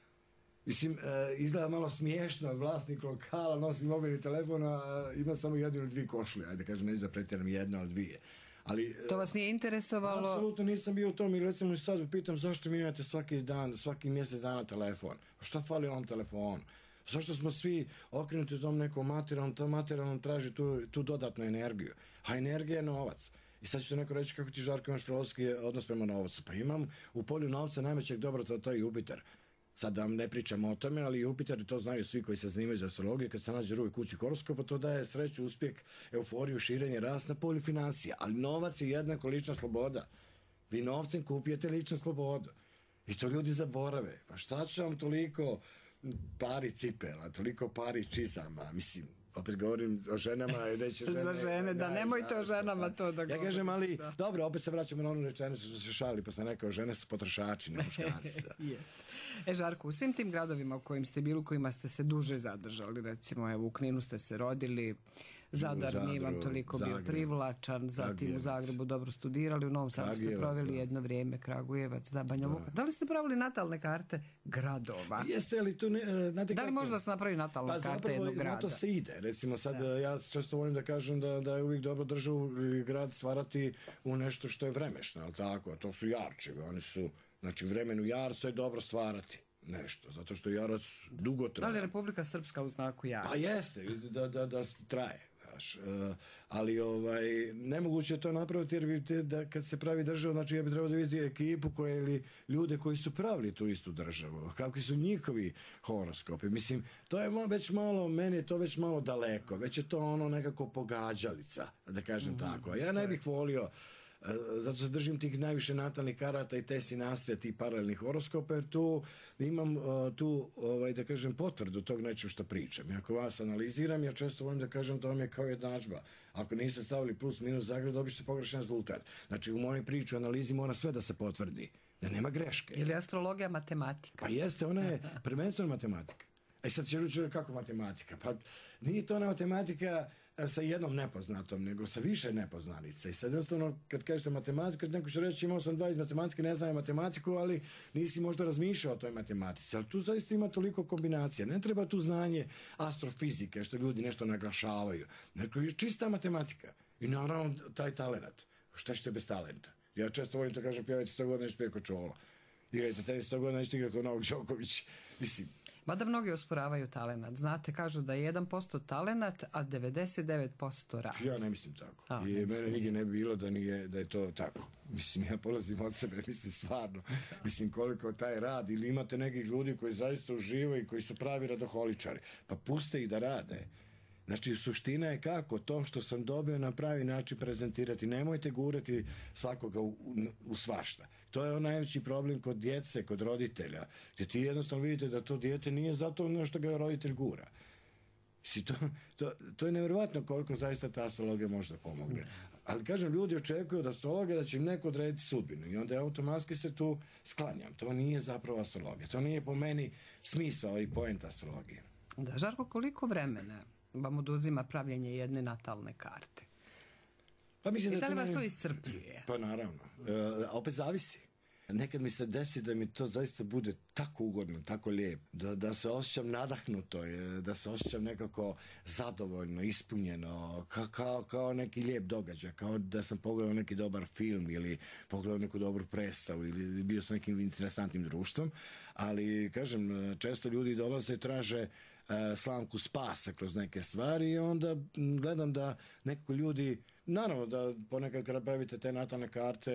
Mislim, e, izgleda malo smiješno, vlasnik lokala, nosi mobilni telefon, a ima samo jednu ili dvije košulje. Ajde, kažem, neću da pretjeram jedna ili dvije. Ali, to vas nije interesovalo? Apsolutno nisam bio u tom i recimo sad pitam zašto mijenjate svaki dan, svaki mjesec dana telefon. Što fali ovom telefonu? Zašto smo svi okrenuti u tom nekom materijalnom, tom materijalnom traži tu, tu dodatnu energiju. A energija je novac. I sad ćete neko reći kako ti Žarko imaš filozofski odnos prema novcu. Pa imam u polju novca najvećeg dobra, to je Jupiter. Sad da vam ne pričam o tome, ali Jupiter, to znaju svi koji se zanimaju za astrologiju, kad se nađe drugi kući horoskopa, to daje sreću, uspjeh, euforiju, širenje, rast na polju financija. Ali novac je jednako lična sloboda. Vi novcem kupujete ličnu slobodu. I to ljudi zaborave. Pa šta će vam toliko pari cipela, toliko pari čizama, mislim, opet govorim o ženama i neće žene... Za žene, da, da nemojte o ženama to da govorim. Ja kažem, ali, da. Dobro, opet se vraćamo na onu rečenicu što se šali, pa sam rekao, žene su potrošači, ne muškarci. Da. E, Žarko, u svim tim gradovima u kojim ste bili, u kojima ste se duže zadržali, recimo, evo, u Kninu ste se rodili, Zadar Zadru, nije vam toliko Zagreb, bio privlačan, zatim Kragujevac. U Zagrebu dobro studirali, u Novom Sadu ste proveli jedno vrijeme, Kragujevac, da, Banja Luka. Da li ste pravili natalne karte gradova? Jeste li tu ne, znate da li kako? Možda se napravi natalna pa, karta jednog grada? Na to se ide. Recimo sad, da. Ja često volim da kažem da, da je uvijek dobro državu grad stvarati u nešto što je vremešno, ali tako? To su jarčevi, oni su, znači vremenu jarca je dobro stvarati nešto, zato što jarac dugo traje. Da li je Republika Srpska u znaku jarca? Pa jeste, da, da, da traje. Uh, ali ovaj, nemoguće je to napraviti jer bi te, da kad se pravi država, znači ja bi trebao da vidjeti ekipu koje, ili ljude koji su pravili tu istu državu, kakvi su njihovi horoskopi. Mislim, to je već malo, meni je to već malo daleko, već je to ono nekako pogađalica, da kažem mm-hmm. tako. Ja ne bih volio, uh, zato se držim tih najviše natalnih karata i te sinastre, tih paralelnih horoskopa, jer tu imam uh, tu, ovaj, da kažem, potvrdu tog nečeg što pričam. I ako vas analiziram, ja često volim da kažem da vam je kao jednadžba. Ako niste stavili plus minus Zagreb, dobište pogrešan rezultat. Znači, u mojoj priči, u analizi mora sve da se potvrdi. Da nema greške. Ili astrologija matematika? Pa jeste, ona je prvenstveno matematika. A i sad će reći kako matematika? Pa nije to ona matematika sa jednom nepoznatom, nego sa više nepoznanica. I sad jednostavno, kad kažete matematiku, neko će reći imao sam dva iz matematike, ne znam matematiku, ali nisi možda razmišljao o toj matematici. Ali tu zaista ima toliko kombinacija. Ne treba tu znanje astrofizike, što ljudi nešto naglašavaju. Nego je čista matematika. I naravno taj talent. Šta ćete bez talenta? Ja često volim to kažem, pjevajte sto godina, nećete kod Čola. Igrajte tenis sto godina, nećete igrati kod Novog Đoković. Mislim, mada mnogi osporavaju talenat. Znate, kažu da je jedan posto talenat, a devedeset devet posto rad. Ja ne mislim tako. A, I ne mene nigdje ne bi bilo da, nije, da je to tako. Mislim, ja polazim od sebe, mislim stvarno. Mislim, koliko taj rad. Ili imate nekih ljudi koji zaista uživaju i koji su pravi radoholičari. Pa puste ih da rade. Znači, suština je kako to što sam dobio na pravi način prezentirati. Nemojte gurati svakoga u, u, u svašta. To je najveći problem kod djece, kod roditelja. Gdje ti jednostavno vidite da to dijete nije zato nešto ga roditelj gura. Si to, to, to je nevjerojatno koliko zaista ta astrologija može da pomogne. Ali kažem, ljudi očekuju od astrologije da će im neko odrediti sudbinu i onda automatski se tu sklanjam. To nije zapravo astrologija. To nije po meni smisao i poenta astrologije. Da, Žarko, koliko vremena vam oduzima pravljenje jedne natalne karte? Pa mislim I da da li to vas ne- to iscrpljuje? Pa naravno. E, a opet zavisi. Nekad mi se desi da mi to zaista bude tako ugodno, tako lijepo, da, da se osjećam nadahnuto, e, da se osjećam nekako zadovoljno, ispunjeno, ka, kao, kao neki lijep događaj, kao da sam pogledao neki dobar film ili pogledao neku dobru predstavu ili bio sa nekim interesantnim društvom, ali kažem, često ljudi dolaze i traže e, slamku spasa kroz neke stvari i onda m, gledam da nekako ljudi, naravno da ponekad kada bavite te natalne karte,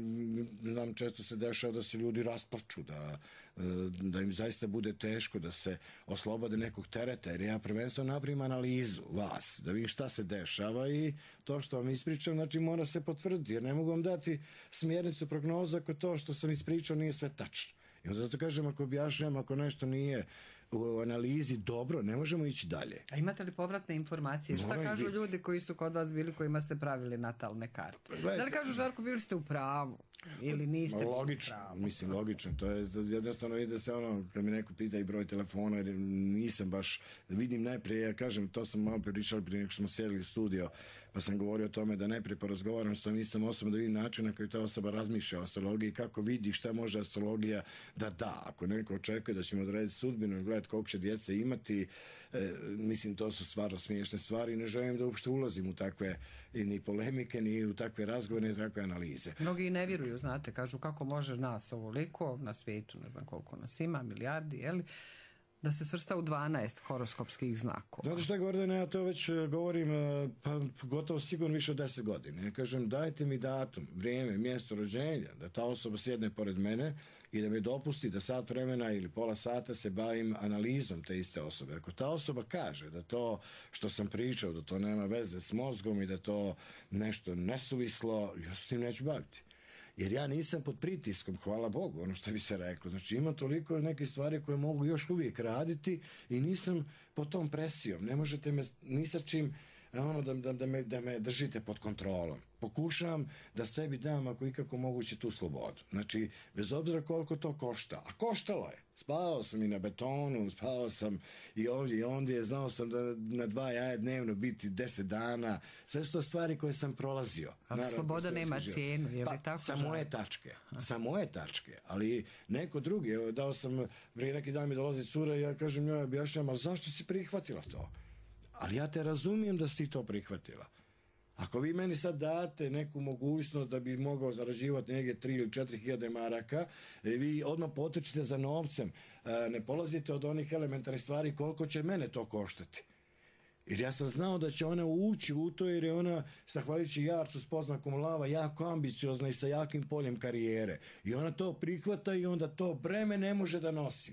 m, znam, često se dešava da se ljudi rasplaču, da, e, da im zaista bude teško, da se oslobode nekog tereta, jer ja prvenstveno napravim analizu vas, da vidim šta se dešava i to što vam ispričam, znači mora se potvrditi, jer ne mogu vam dati smjernicu, prognoza ako to što sam ispričao nije sve tačno. I onda zato kažem, ako objašnjam, ako nešto nije u analizi dobro, ne možemo ići dalje. A imate li povratne informacije? Šta Mora ih kažu biti. ljudi koji su kod vas bili, kojima ste pravili natalne karte? Gledajte. Da li kažu, Žarko, bili ste u pravu? Ili niste Ma, bili u logično, pravu? mislim logično, to je jednostavno ide se ono, kad mi neko pita i broj telefona, jer nisam baš, vidim najprije, ja kažem, to sam malo pričali prije nego što smo sjedili u studio, pa sam govorio o tome da najprije porazgovaram s tom istom osobom, da vidim način na koji ta osoba razmišlja o astrologiji, kako vidi šta može astrologija da da. Ako neko očekuje da ćemo odrediti sudbinu i gledati koliko će djece imati, e, mislim, to su stvarno smiješne stvari i ne želim da uopšte ulazim u takve ni polemike, ni u takve razgovore, ni u takve analize. Mnogi i ne vjeruju, znate, kažu kako može nas ovoliko, na svijetu ne znam koliko nas ima, milijardi, jeli, da se svrsta u dvanaest horoskopskih znakova. Znate šta, Gordane, ja to već e, govorim e, pa gotovo sigurno više od deset godina. Ja kažem, dajte mi datum, vrijeme, mjesto rođenja, da ta osoba sjedne pored mene i da mi dopusti da sat vremena ili pola sata se bavim analizom te iste osobe. Ako ta osoba kaže da to što sam pričao, da to nema veze s mozgom i da to nešto nesuvislo, ja se s tim neću baviti. Jer ja nisam pod pritiskom, hvala Bogu, ono što bi se reklo. Znači ima toliko nekih stvari koje mogu još uvijek raditi i nisam pod tom presijom. Ne možete me ni sa čim ono, da, da, da, me, da me držite pod kontrolom. Pokušavam da sebi dam ako ikako moguće tu slobodu. Znači, bez obzira koliko to košta. A koštalo je. Spavao sam i na betonu, spavao sam i ovdje i ondje. Znao sam da na dva jaja dnevno biti deset dana. Sve su to stvari koje sam prolazio. Ali Naravno, sloboda kroz nema život. cijenu, je li Pa, tako, sa Žarko? moje tačke. Sa moje tačke. Ali neko drugi, evo, dao sam, prije neki dan mi dolazi cura i ja kažem njoj, objašnjam, ali zašto si prihvatila to? Ali ja te razumijem da si ti to prihvatila. Ako vi meni sad date neku mogućnost da bi mogao zarađivati negdje tri ili četiri hiljade maraka, vi odmah potrčite za novcem. Ne polazite od onih elementarnih stvari koliko će mene to koštati. Jer ja sam znao da će ona ući u to jer je ona, zahvaljujući Jarcu s poznakom lava, jako ambiciozna i sa jakim poljem karijere. I ona to prihvata i onda to breme ne može da nosi.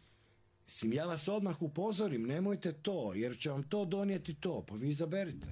Mislim, ja vas odmah upozorim, nemojte to, jer će vam to donijeti to, pa vi izaberite.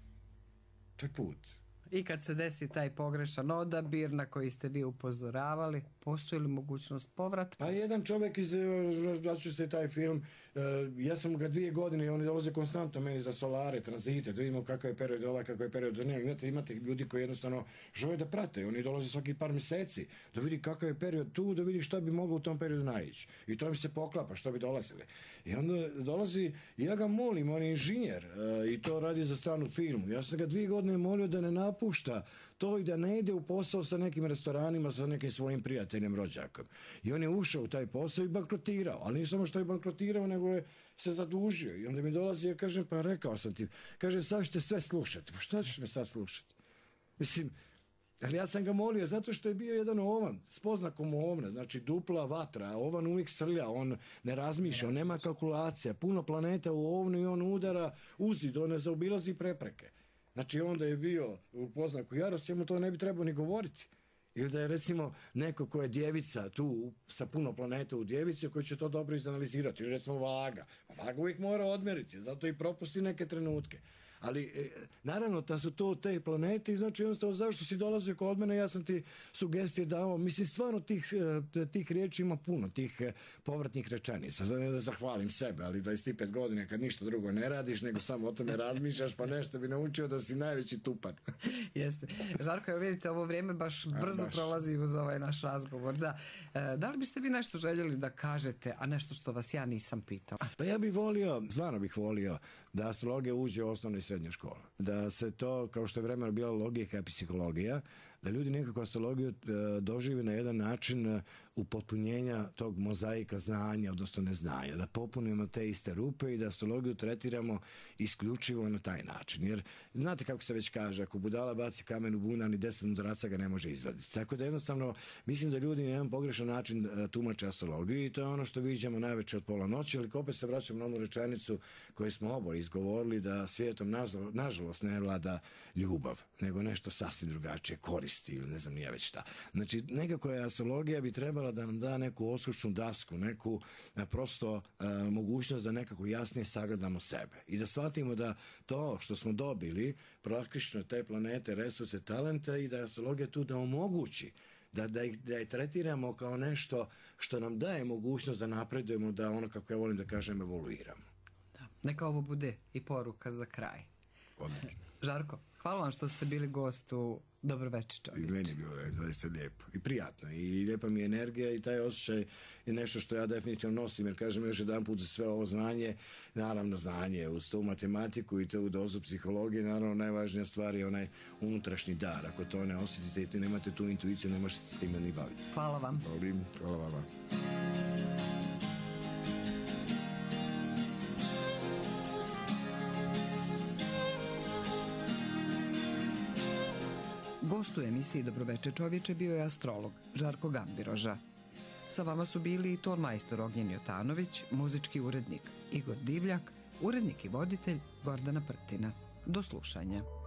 To je put. I kad se desi taj pogrešan odabir na koji ste vi upozoravali, postoji li mogućnost povratka? Pa jedan čovjek iz, vraću se taj film, uh, ja sam ga dvije godine i oni dolaze konstantno meni za solare, tranzite, da vidimo kakav je period ovaj, kakav je period ne. Imate, imate ljudi koji jednostavno žele da prate, oni dolaze svaki par mjeseci, da vidi kakav je period tu, da vidi šta bi moglo u tom periodu naići. I to mi se poklapa, što bi dolazili. I onda dolazi, ja ga molim, on je inženjer uh, i to radi za stranu firmu. Ja sam ga dvije godine molio da ne napušta to i da ne ide u posao sa nekim restoranima, sa nekim svojim prijateljem, rođakom. I on je ušao u taj posao i bankrotirao. Ali nije samo što je bankrotirao, nego je se zadužio. I onda mi dolazi i ja kažem, pa rekao sam ti, kaže, sad ćete sve slušati. Pa šta ćeš me sad slušati? Mislim, ali ja sam ga molio zato što je bio jedan ovan, s poznakom ovna, znači dupla vatra, a ovan uvijek srlja, on ne razmišlja, on nema kalkulacija, puno planeta u ovnu i on udara uzid, on ne zaobilazi prepreke. Znači onda je bio u poznaku Jaros, mu to ne bi trebao ni govoriti. Ili da je recimo neko ko je djevica tu sa puno planeta u djevici koji će to dobro izanalizirati. Ili recimo Vaga. Vaga uvijek mora odmeriti, zato i propusti neke trenutke. Ali, e, naravno, da su to te planete i znači jednostavno zašto si dolazio kod mene, ja sam ti sugestije dao. Mislim, stvarno tih, e, tih riječi ima puno, tih e, povratnih rečenica. Znači, da zahvalim sebe, ali dvadeset pet godina kad ništa drugo ne radiš, nego samo o tome razmišljaš, pa nešto bi naučio da si najveći tupan. Jeste. Žarko, evo vidite, ovo vrijeme baš brzo A, baš. prolazi uz ovaj naš razgovor. Da. E, da li biste vi nešto željeli da kažete, a nešto što vas ja nisam pitala? Pa ja bih volio, stvarno bih volio da astrologija uđe u osnovne i srednje škole. Da se to, kao što je vremena bila logika i psihologija, da ljudi nekako astrologiju e, dožive na jedan način e, upotpunjenja tog mozaika znanja, odnosno neznanja, da popunimo te iste rupe i da astrologiju tretiramo isključivo na taj način. Jer znate kako se već kaže, ako budala baci kamen u bunar, ni deset mudraca ga ne može izvaditi. Tako da jednostavno mislim da ljudi na jedan pogrešan način e, tumače astrologiju i to je ono što viđamo najveće od pola noći, ali opet se vraćamo na onu rečenicu koju smo oboje izgovorili, da svijetom nažalost ne vlada ljubav, nego nešto sasvim drugačije, korist ili ne znam nije već šta. Znači, nekako je astrologija bi trebala da nam da neku oskućnu dasku, neku a, prosto a, mogućnost da nekako jasnije sagledamo sebe i da shvatimo da to što smo dobili, praktično te planete, resurse, talente i da je astrologija tu da omogući Da, da, ih, da je tretiramo kao nešto što nam daje mogućnost da napredujemo, da ono, kako ja volim da kažem, evoluiramo. Da. Neka ovo bude i poruka za kraj. Odlično. Žarko, hvala vam što ste bili gost u Dobro večer, I čovječe. meni je bilo je zaista lijepo i prijatno i lijepa mi je energija i taj osjećaj je nešto što ja definitivno nosim, jer kažem još jedan put za sve ovo znanje, naravno znanje uz tu matematiku i tu dozu psihologije, naravno najvažnija stvar je onaj unutrašnji dar. Ako to ne osjetite i nemate tu intuiciju, ne možete s time ni baviti. Hvala vam. Volim, hvala vama. Gost u emisiji Dobroveče čovječe bio je astrolog Žarko Gambiroža. Sa vama su bili i ton majstor Ognjen Jotanović, muzički urednik Igor Divljak, urednik i voditelj Gordana Prtina. Do slušanja.